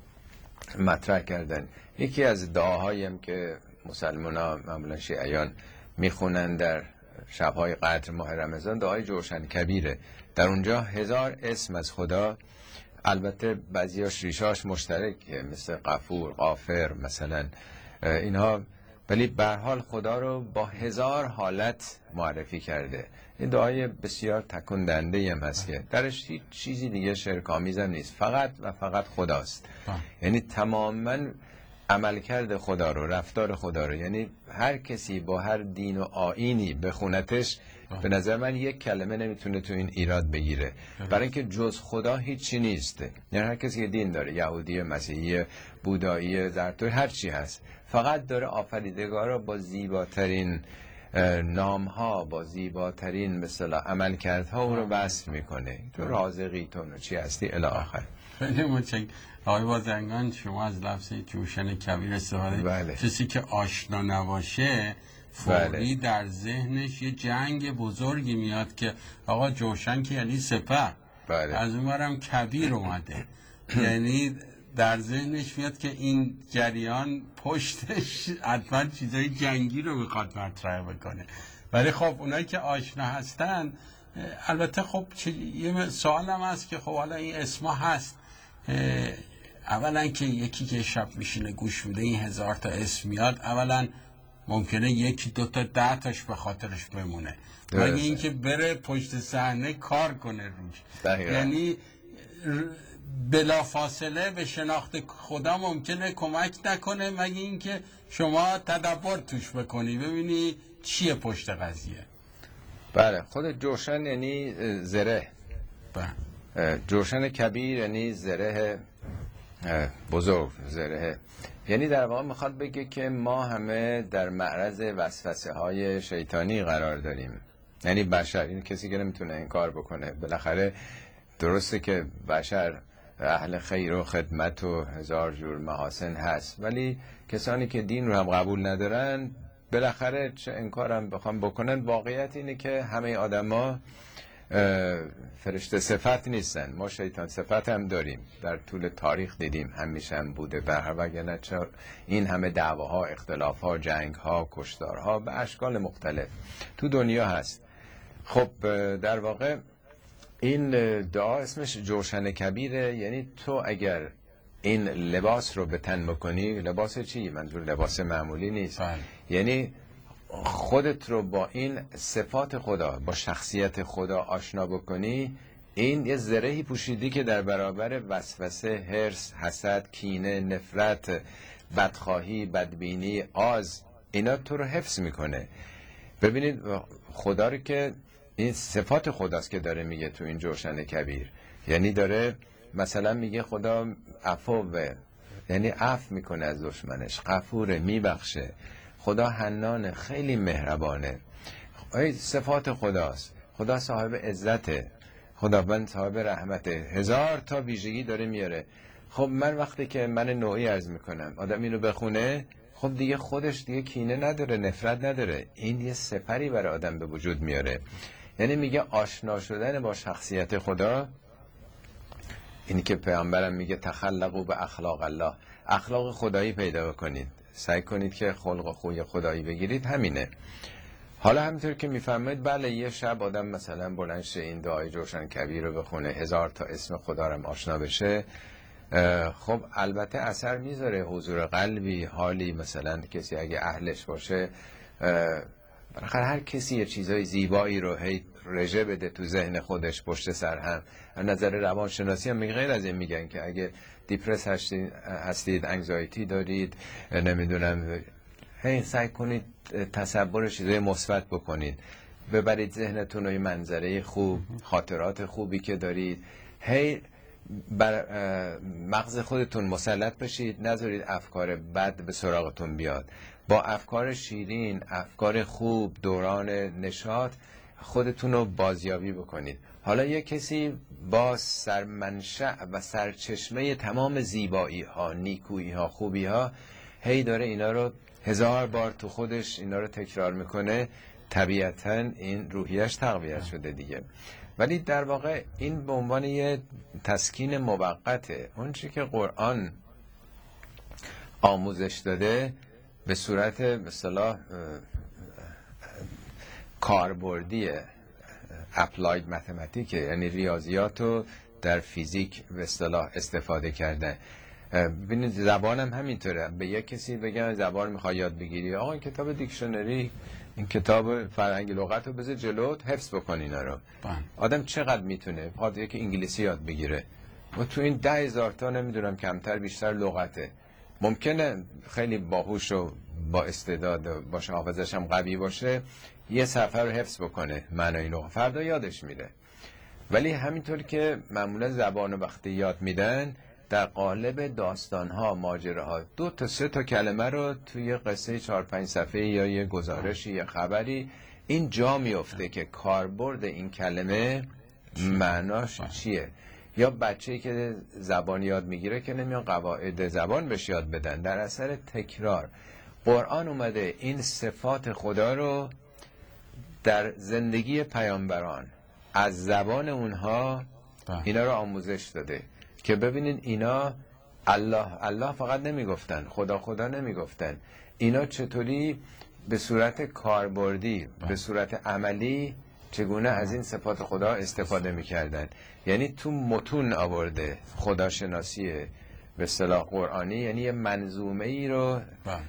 مطرح کردن. یکی از دعاهایی هم که مسلمان ها معمولا شیعیان میخونن در شبهای قدر ماه رمضان، دعای جوشن کبیره. در اونجا هزار اسم از خدا، البته بعضیاش ریشاش مشترکه، مثل غفور، غافر مثلا اینها، ولی به هر حال خدا رو با هزار حالت معرفی کرده. این دعای بسیار تکون دهنده هم هست که درش هیچ چیزی دیگه شرک آمیز هم نیست، فقط و فقط خداست. یعنی تماما عملکرد خدا رو، رفتار خدا رو، یعنی هر کسی با هر دین و آیینی بخونتش به نظر من یک کلمه نمیتونه تو این ایراد بگیره، برای اینکه جز خدا هیچی نیست. یعنی هر کسی که دین داره، یهودی، مسیحی، بودایی، زرتشتی، هر چی هست، فقط داره آفریدگار رو با زیباترین نام ها، با زیباترین مثلا عملکردها او رو وصف میکنه. تو رازقی، تو چی هستی الی آخر. خیلی متشکرم آقای بازرگان. شما از لفظ جوشن کبیر استفاده. بله. کسی که آشنا نباشه فوری بله. در ذهنش یه جنگ بزرگی میاد که آقا جوشن که یعنی سپه، بله. از اونورم کبیر اومده یعنی در ذهنش میاد که این جریان پشتش حتما چیزای جنگی رو میخواد مطرح بکنه. ولی خب اونایی که آشنا هستن، البته خب یه سوالم هست که خب حالا این اسما هست، اولا که یکی که شب میشینه گوش میده این هزار تا اسم میاد، اولا ممکنه یکی دوتا ده تاش به خاطرش بمونه، مگه اینکه بره پشت صحنه کار کنه روش. دقیقا. یعنی بلا فاصله به شناخت خدا ممکنه کمک نکنه، مگه اینکه شما تدبر توش بکنی ببینی چیه پشت قضیه. بله، خود جوشن یعنی زره. بله. جوشن کبیر یعنی زره بزرگ، زره یعنی در واقع میخواد بگه که ما همه در معرض وسوسه های شیطانی قرار داریم. یعنی بشر، این کسی که نمیتونه این کار بکنه. بالاخره درسته که بشر اهل خیر و خدمت و هزار جور محاسن هست، ولی کسانی که دین رو هم قبول ندارن بالاخره چه انکار هم بخوام بکنن، واقعیت اینه که همه آدم ها فرشته صفت نیستن. ما شیطان صفت هم داریم، در طول تاریخ دیدیم، همیشه هم بوده. به هر وگرنه این همه دعواها، اختلافها، جنگها، کشتارها به اشکال مختلف تو دنیا هست. خب در واقع این دعا اسمش جوشن کبیره، یعنی تو اگر این لباس رو به تن بکنی، لباس چی؟ منظور لباس معمولی نیست. بله. یعنی خودت رو با این صفات خدا، با شخصیت خدا آشنا بکنی، این یه زرهی پوشیدی که در برابر وسوسه، حرص، حسد، کینه، نفرت، بدخواهی، بدبینی، آز، اینا تو رو حفظ میکنه. ببینید خدا رو که این صفات خداست که داره میگه تو این جوشن کبیر، یعنی داره مثلا میگه خدا عفوه، یعنی عفو میکنه از دشمنش، غفوره، میبخشه، خدا حنانه، خیلی مهربانه. این صفات خداست. خدا صاحب عزته، خداوند صاحب رحمته، هزار تا ویژگی داره میاره. خب من وقتی که من نوعی عرض میکنم آدم اینو بخونه، خب دیگه خودش دیگه کینه نداره، نفرت نداره، این یه سپری برای آدم به وجود میاره. یعنی میگه آشنا شدن با شخصیت خدا، اینی که پیامبرم میگه تخلقوا به اخلاق الله، اخلاق خدایی پیدا کنید، سعی کنید که خلق و خوی خدایی بگیرید، همینه. حالا همینطور که میفهمید بله یه شب آدم مثلا بلند شه این دعای جوشنکبیر رو بخونه، هزار تا اسم خدا رو آشنا بشه، خب البته اثر میذاره، حضور قلبی، حالی، مثلا کسی اگه اهلش باشه، بالاخره هر کسی یه چیزای زیبایی رو هی رژه بده تو ذهن خودش پشت سر هم. از نظر روانشناسی هم میگه غیر از این میگن که اگه دیپرس هستید, هستید انگزایتی دارید، نمیدونم، هی سعی کنید تصور چیزای مثبت بکنید، ببرید ذهنتون رو منظره خوب، خاطرات خوبی که دارید، هی بر مغز خودتون مسلط بشید، نذارید افکار بد به سراغتون بیاد. با افکار شیرین، افکار خوب، دوران نشاط خودتون رو بازیابی بکنید. حالا یک کسی با سرمنشأ و سرچشمه تمام زیبایی ها، نیکویی ها، خوبی ها، هی داره اینا رو هزار بار تو خودش اینا رو تکرار میکنه، طبیعتاً این روحیش تقویت شده دیگه. ولی در واقع این به عنوان یه تسکین موقته. اون چی که قرآن آموزش داده به صورت به اصطلاح کاربردی، اپلاید متمتیک، یعنی ریاضیات رو در فیزیک به اصطلاح استفاده کردن. ببینید زبان هم همینطوره. به یک کسی بگن زبان میخوای یاد بگیری، آقا این کتاب دیکشنری، این کتاب فرهنگ لغت رو بذار جلوت، حفظ بکن اینا رو. آدم چقدر میتونه پاد یک انگلیسی یاد بگیره و تو این ده هزار تا نمیدونم کمتر بیشتر لغته. ممکنه خیلی باهوش و با استعداد و باشه، حافظش هم قوی باشه، یه صفحه رو حفظ بکنه معنای لغت، فردا یادش میره. ولی همینطور که معمولا زبان وقتی یاد میدن، در قالب داستانها، ماجراها، دو تا سه تا کلمه رو توی قصه چهار پنج صفحه یا یه گزارشی یا خبری این جا میفته که کاربرد این کلمه معناش چیه. یا بچه‌ای که زبان یاد میگیره که نمیان قواعد زبان بهش یاد بدن، در اثر تکرار قرآن اومده این صفات خدا رو در زندگی پیامبران از زبان اونها اینا رو آموزش داده که ببینین اینا الله الله فقط نمیگفتن، خدا خدا نمیگفتن، اینا چطوری به صورت کاربردی، به صورت عملی چگونه از این صفات خدا استفاده میکردن. یعنی تو متون آورده خداشناسی به اصطلاح قرآنی، یعنی یه منظومه ای رو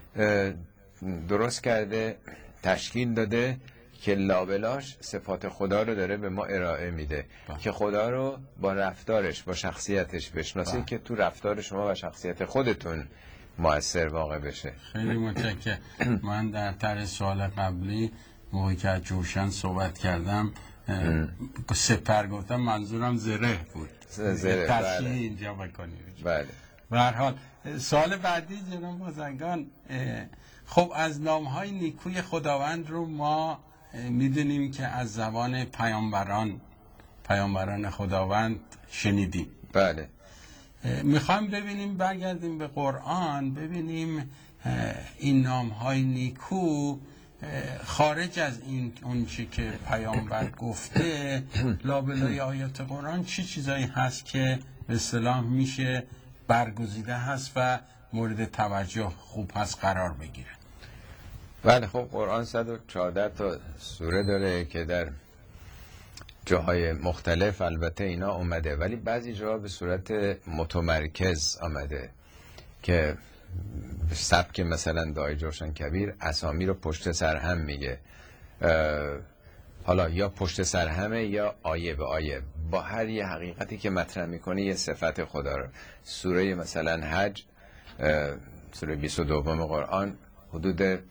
درست کرده، تشکیل داده که لابلاش صفات خدا رو داره به ما ارائه میده که خدا رو با رفتارش، با شخصیتش بشناسید که تو رفتار شما و شخصیت خودتون مؤثر واقع بشه. خیلی متشکرم. من در طرح سوال قبلی موقعی که از جوشن صحبت کردم سپر گفتم، منظورم زره بود. زره، تصحیح اینجا بکنید. بله. به هر حال سوال بعدی جناب بازرگان، خب از نام‌های نیکوی خداوند رو ما میدونیم که از زبان پیامبران پیامبران خداوند شنیدیم. بله. میخوایم ببینیم، برگردیم به قرآن، ببینیم این نام‌های نیکو خارج از این اون چی که پیامبر گفته لابلای آیات قرآن چی چیزایی هست که به اصطلاح میشه برگزیده هست و مورد توجه خوب هست قرار بگیره؟ بله. خب قرآن صد و چهارده تا سوره داره که در جاهای مختلف البته اینا اومده، ولی بعضی جاها به صورت متمرکز آمده که سبک مثلا دعای جوشنکبیر اسامی رو پشت سر هم میگه، حالا یا پشت سر همه یا آیه به آیه با هر یه حقیقتی که مطرح میکنه یه صفت خدا رو. سوره مثلا حج، سوره بیست و دو قرآن، حدود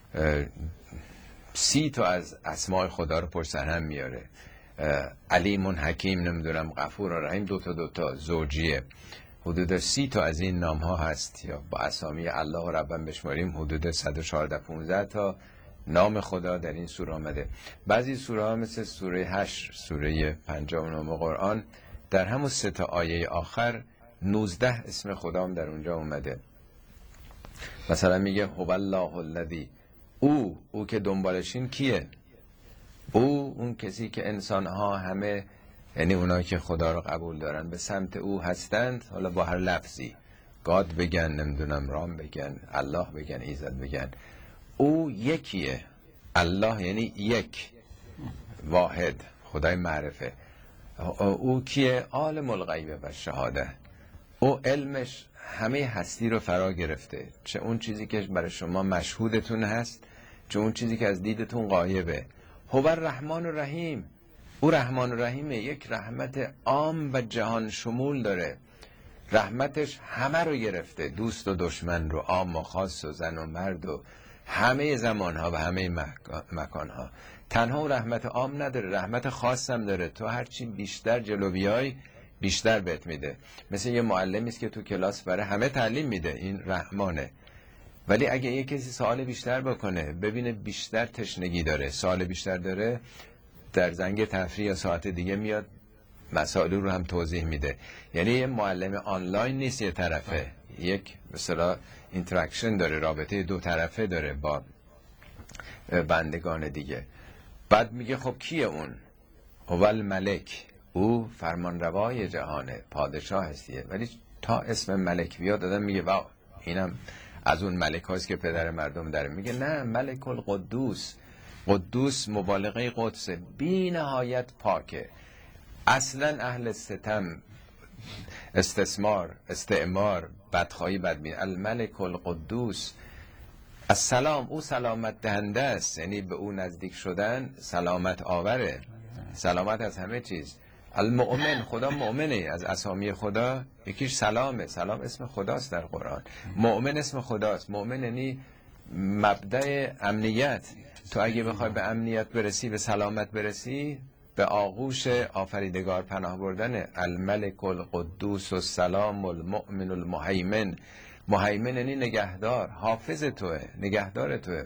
سی تا از اسماء خدا رو پشت سر هم میاره. علیم حکیم، نمیدونم غفور و رحیم، دو تا دو تا زوجیه. حدود سی تا از این نام ها هست، یا با اسامی الله و ربم بشماریم حدود صد و چهارده پانزده تا نام خدا در این سوره آمده. بعضی سوره ها مثل سوره هشت، سوره پنجم نام قرآن، در همون سه تا آیه آخر نوزده اسم خدا هم در اونجا اومده. مثلا میگه هو الله الذی، او او که دنبالشین کیه؟ او اون کسی که انسانها همه، یعنی اونایی که خدا رو قبول دارن به سمت او هستند، حالا با هر لفظی، گاد بگن، نمیدونم رام بگن، الله بگن، ایزد بگن، او یکیه. الله یعنی یک، واحد، خدای معرفه. او کیه؟ عالم الغیب و شهاده، او علمش همه هستی رو فرا گرفته، چه اون چیزی که برای شما مشهودتون هست، چه اون چیزی که از دیدتون غایبه. هو الرحمن الرحیم، او رحمان و رحیمه، یک رحمت عام و جهان شمول داره، رحمتش همه رو گرفته، دوست و دشمن رو، عام و خاص و زن و مرد و همه زمانها و همه مکانها. تنها رحمت عام نداره، رحمت خاص هم داره. تو هرچی بیشتر جلو بیای بیشتر بهت میده. مثل یه معلمی است که تو کلاس برای همه تعلیم میده، این رحمانه. ولی اگه یه کسی سوال بیشتر بکنه، ببینه بیشتر تشنگی داره، سوال بیشتر داره، در زنگ تفریح یا ساعت دیگه میاد مسائل رو هم توضیح میده. یعنی یه معلم آنلاین نیست، یه طرفه، یک مثلا اینتراکشن داره، رابطه دو طرفه داره با بندگان دیگه. بعد میگه خب کیه اون؟ هو الملک، او فرمانروای جهانه، پادشاه هستیه. ولی تا اسم ملک بیاد دادن میگه واو، اینم از اون ملک هاست که پدر مردم داره. میگه نه، ملک القدوس. قدوس مبالغه قدس، بی نهایت پاکه. اصلا اهل ستم، استثمار، استعمار، بدخواهی، بدبینی. الملک القدوس، السلام، او سلامت دهنده است، یعنی به او نزدیک شدن سلامت آوره، سلامت از همه چیز. المؤمن، خدا مؤمنه، از اسامی خدا یکیش سلامه، سلام اسم خداست در قرآن. مؤمن اسم خداست. مؤمن یعنی مبدأ امنیت. تو اگه بخوای به امنیت برسی، به سلامت برسی، به آغوش آفریدگار پناه بردن. الملک القدوس السلام المؤمن المهیمن. مهیمن یعنی نگهدار، حافظ توه، نگهدار توه.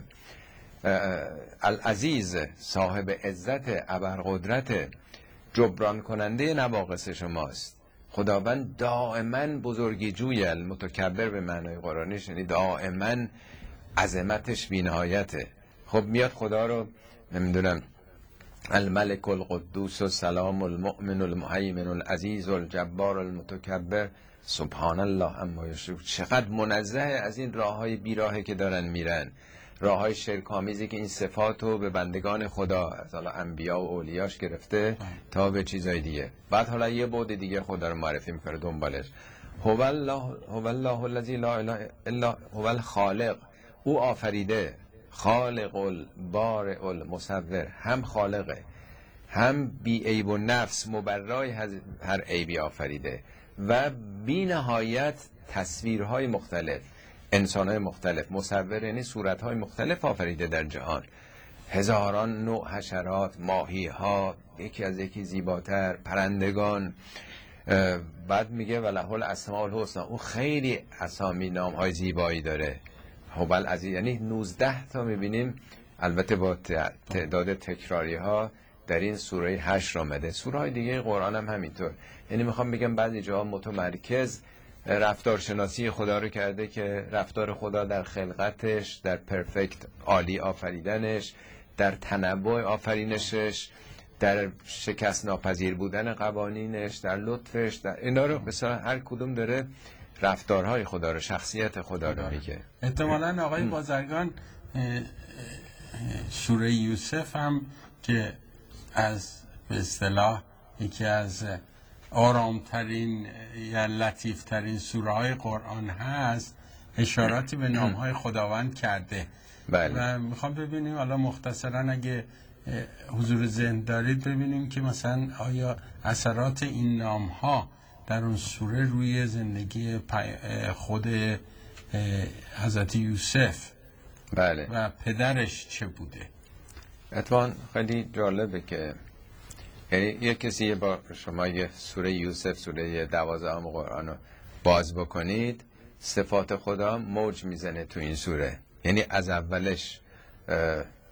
العزیز، صاحب عزت، ابرقدرت، جبران کننده نواقص شماست. خداوند دائما بزرگی جوی، المتکبر به معنای قرآنیش یعنی دائما عظمتش بی‌نهایته. خب میاد خدا رو نمیدونم الملک القدوس السلام المؤمن المهیمن العزیز الجبار المتکبر، سبحان الله اما یشرکون. چقدر منزه از این راههای بیراهه که دارن میرن، راههای شرک‌آمیزی که این صفاتو به بندگان خدا از حالا انبیا و اولیاش گرفته تا به چیزای دیگه. بعد حالا یه بعد دیگه خدا رو معرفی میکنه دنبالش. هو الله هو الله الذی لا اله الا هو الخالق، او آفریده، خالق البارئ المصور، هم خالقه، هم بی عیب و نفس، مبرای هر عیبی آفریده، و بی نهایت تصویرهای مختلف، انسانهای مختلف، مصور یعنی صورتهای مختلف آفریده در جهان. هزاران نوع حشرات، ماهیها، یکی از یکی زیباتر، پرندگان. بعد میگه وله الاسماء الحسنی، او خیلی اسامی نامهای زیبایی داره. هو العزیز، یعنی نوزده تا میبینیم، البته با تعداد تکراری ها در این سوره هشت آمده. سوره های دیگه قرآن هم همینطور. یعنی میخوام بگم بعضی جاها متمرکز رفتارشناسی خدا رو کرده که رفتار خدا در خلقتش، در پرفکت عالی آفریدنش، در تنوع آفرینشش، در شکست ناپذیر بودن قوانینش، در لطفش، در اینا رو مثلا هر کدوم داره رفتارهای خدا رو، شخصیت خدا رو میگه. احتمالاً آقای بازرگان سوره یوسف هم که از به اصطلاح یکی از آرامترین یا لطیفترین سوره های قرآن هست، اشاراتی به نام های خداوند کرده. بله. و میخوام ببینیم حالا مختصرا اگه حضور ذهن دارید ببینیم که مثلا آیا اثرات این نام ها در اون سوره روی زندگی خود حضرت یوسف بله. و پدرش چه بوده. اتفاقا خیلی جالبه که یعنی یک کسی با شما یه سوره یوسف، سوره دوازدهم قرآن رو باز بکنید، صفات خدا موج میزنه تو این سوره. یعنی از اولش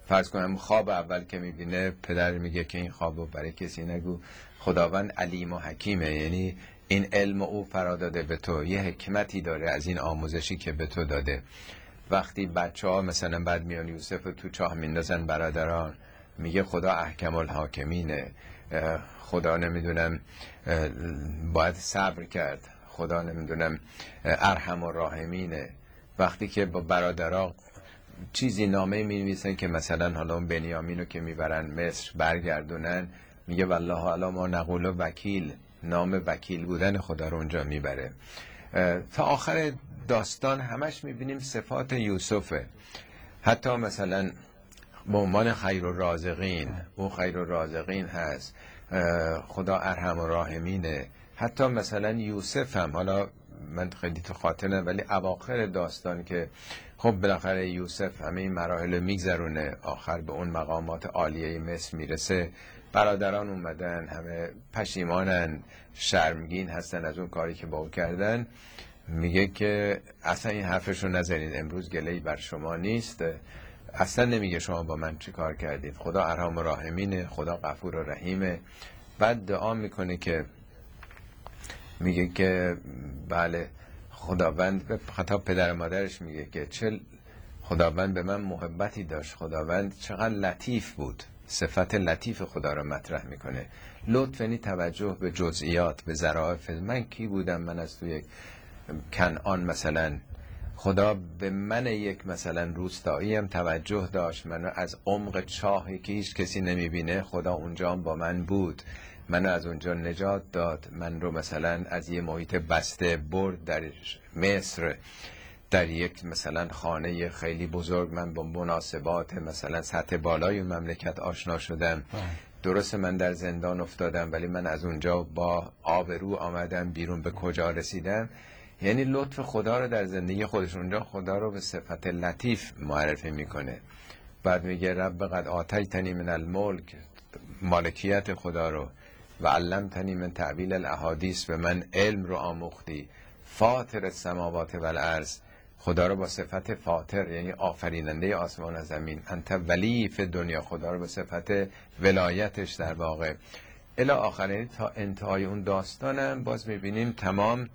فرض کنم خواب اول که میبینه پدر میگه که این خوابو برای کسی نگو، خداوند علیم و حکیمه، یعنی این علم او فرا داده به تو، یه حکمتی داره از این آموزشی که به تو داده. وقتی بچه ها مثلا بعد میان یوسف تو چاه میندازن برادران، میگه خدا احکم الحاکمینه، خدا نمیدونم باید صبر کرد، خدا نمیدونم ارحم الراحمینه. وقتی که با برادرها چیزی نامه می نویسن که مثلا حالا اون بنیامینو که میبرن مصر برگردونن، میگه والله علی ما نقول وکیل، نام وکیل بودن خدا رو اونجا میبره. تا آخر داستان همش میبینیم صفات یوسفه. حتی مثلا به عنوان خیر الرازقین، او خیر الرازقین هست، خدا ارحم الراحمینه. حتی مثلا یوسف هم، حالا من خیلی تو خاطره ولی اواخر داستان که خب بالاخره یوسف همه این مراحل میگذرونه، آخر به اون مقامات عالیه مصر میرسه، برادران اومدن همه پشیمانن، شرمگین هستن از اون کاری که با او کردن. میگه که اصلا این حرفشو نزنید، امروز گله‌ای بر شما نیست، اصلا نمیگه شما با من چی کار کردید، خدا ارحم الراحمینه، خدا غفور و رحیمه. بعد دعا میکنه که میگه که بله خداوند، به خطاب پدر مادرش میگه که چه خداوند به من محبتی داشت، خداوند چقدر لطیف بود، صفت لطیف خدا رو مطرح میکنه. لطف یعنی توجه به جزئیات، به ظرافت. من کی بودم، من از توی کنعان مثلا، خدا به من یک مثلا روستایی هم توجه داشت، منو از عمق چاهی که هیچ کسی نمیبینه خدا اونجا با من بود، منو از اونجا نجات داد، من رو مثلا از یه محیط بسته برد در مصر، در یک مثلا خانه خیلی بزرگ من با مناسبات مثلا سطح بالای مملکت آشنا شدم. درست من در زندان افتادم ولی من از اونجا با آبرو آمدم بیرون، به کجا رسیدم. یعنی لطف خدا رو در زندگی خودش، اونجا خدا رو به صفت لطیف معرفی میکنه. بعد میگه رب قد آتیتنی من الملک، مالکیت خدا رو، و علمتنی من تعبیل الاحادیث، به من علم رو آموختی، فاطر السماوات و الارض، خدا رو با صفت فاطر یعنی آفریننده آسمان و زمین، انت ولی فی دنیا، خدا رو به صفت ولایتش در واقع الی آخرین. تا انتهای اون داستانم باز میبینیم تمام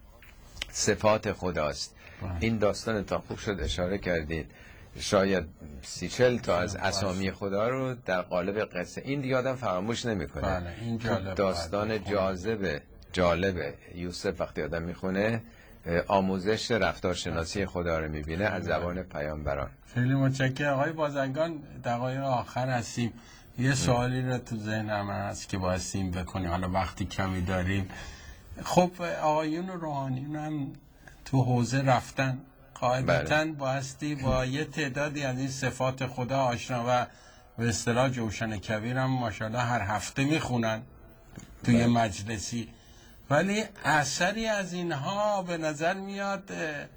صفات خداست. این داستان تا خوب شد اشاره کردید، شاید سی چل تا از اسامی خدا رو در قالب قصه، این دیگه آدم فراموش نمیکنه. بله این جالب، داستان جاذبه جالبه. یوسف وقتی آدم میخونه آموزش رفتارشناسی خدا رو میبینه از زبان پیامبران. خیلی متشکرم آقای بازرگان. دقایق آخر هستیم، یه سوالی رو تو ذهنم هست که بایستیم بکنیم، حالا وقتی کمی داریم. خب آقایون روحانیون هم تو حوزه رفتن، قاعدتاً بایستی با یه تعدادی از این صفات خدا آشنا و به اصطلاح جوشن کبیر هم ماشاءالله هر هفته میخونن توی بله. مجلسی، ولی اثری از اینها به نظر میاد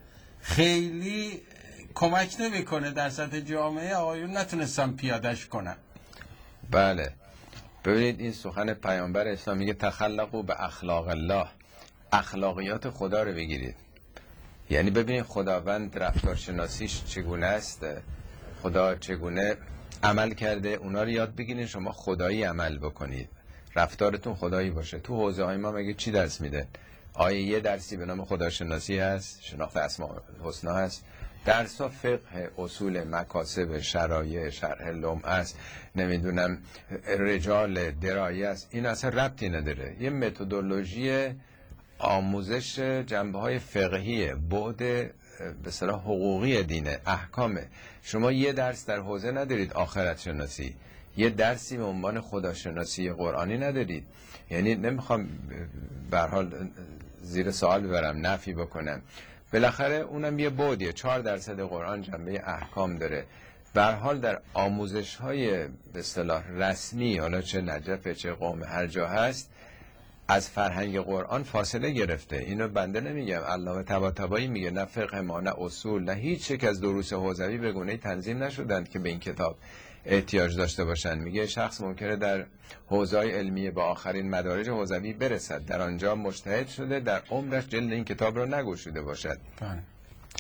خیلی کمک نمیکنه در سطح جامعه، آقایون نتونستن پیادش کنن. بله ببینید این سخن پیامبر اسلام میگه تخلقوا به اخلاق الله، اخلاقیات خدا رو بگیرید. یعنی ببینید خداوند رفتارشناسیش چگونه است، خدا چگونه عمل کرده، اونا رو یاد بگیرید، شما خدایی عمل بکنید، رفتارتون خدایی باشه. تو حوزه های ما مگه چی درس میده؟ آیا یه درسی به نام خداشناسی هست، شناخت اسماء الحسنا هست؟ درس ها فقه، اصول، مکاسب، شرایع، شرح لوم است، نمیدونم رجال، درایه است، این اصلا ربطی نداره. یه متدولوژی آموزش جنبه های فقهیه، بعد به اصطلاح حقوقی دینه، احکامه. شما یه درس در حوزه ندارید آخرت شناسی، یه درسی به عنوان خداشناسی قرآنی ندارید. یعنی نمیخوام به هر حال زیر سوال ببرم، نفی بکنم، بالاخره اونم یه بعدیه. چهار درصد قرآن جنبه احکام داره. به هر حال در آموزش های به اصطلاح رسمی، حالا چه نجف چه قوم هر جا هست، از فرهنگ قرآن فاصله گرفته. اینو بنده نمیگم، علامه طباطبایی میگه نه فقه ما، نه اصول، نه هیچ یک از دروس حوزوی به گونه‌ای تنظیم نشدند که به این کتاب احتیاج داشته باشن. میگه شخص ممکنه در حوزه‌های علمیه با آخرین مدارج حوزوی برسد، در آنجا مجتهد شده، در عمرش جلد این کتاب رو نگشوده باشد.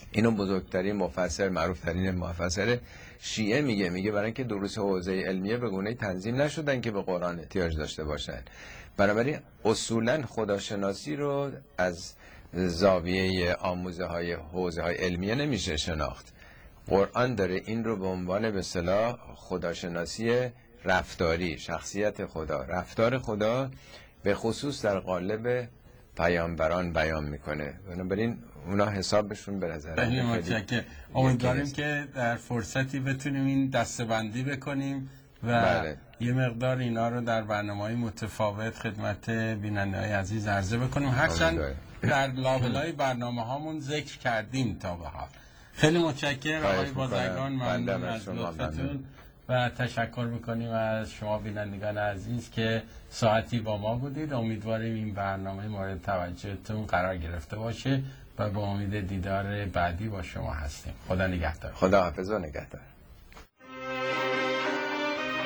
اینو بزرگترین مفسر، معروفترین مفسر شیعه میگه، میگه برای اینکه دروس حوزه علمیه به گونه‌ای تنظیم نشدن که به قرآن احتیاج داشته باشن. بنابراین اصولا خداشناسی رو از زاویه آموزه های حوزه های علمیه نمیشه شناخت. قرآن داره این رو به عنوان به اصطلاح خداشناسی رفتاری، شخصیت خدا، رفتار خدا به خصوص در قالب پیامبران بیان میکنه. بنابراین اونا حسابشون به نظر خیلی متشکرم. امیدواریم که در فرصتی بتونیم این دسته‌بندی بکنیم و بله. یه مقدار اینا رو در برنامه‌های متفاوت خدمت بیننده‌های عزیز عرضه بکنیم، هرچند در لابلای برنامه هامون ذکر کردیم تا به حال. خیلی متشکرم آقای بازرگان، ممنون از لطفتون و تشکر میکنیم از شما بینندگان عزیز که ساعتی با ما بودید. امیدواریم این برنامه مورد توجهتون قرار گرفته باشه و با امید دیدار بعدی با شما هستیم. خدا نگهدار. خدا حافظ و نگهدار.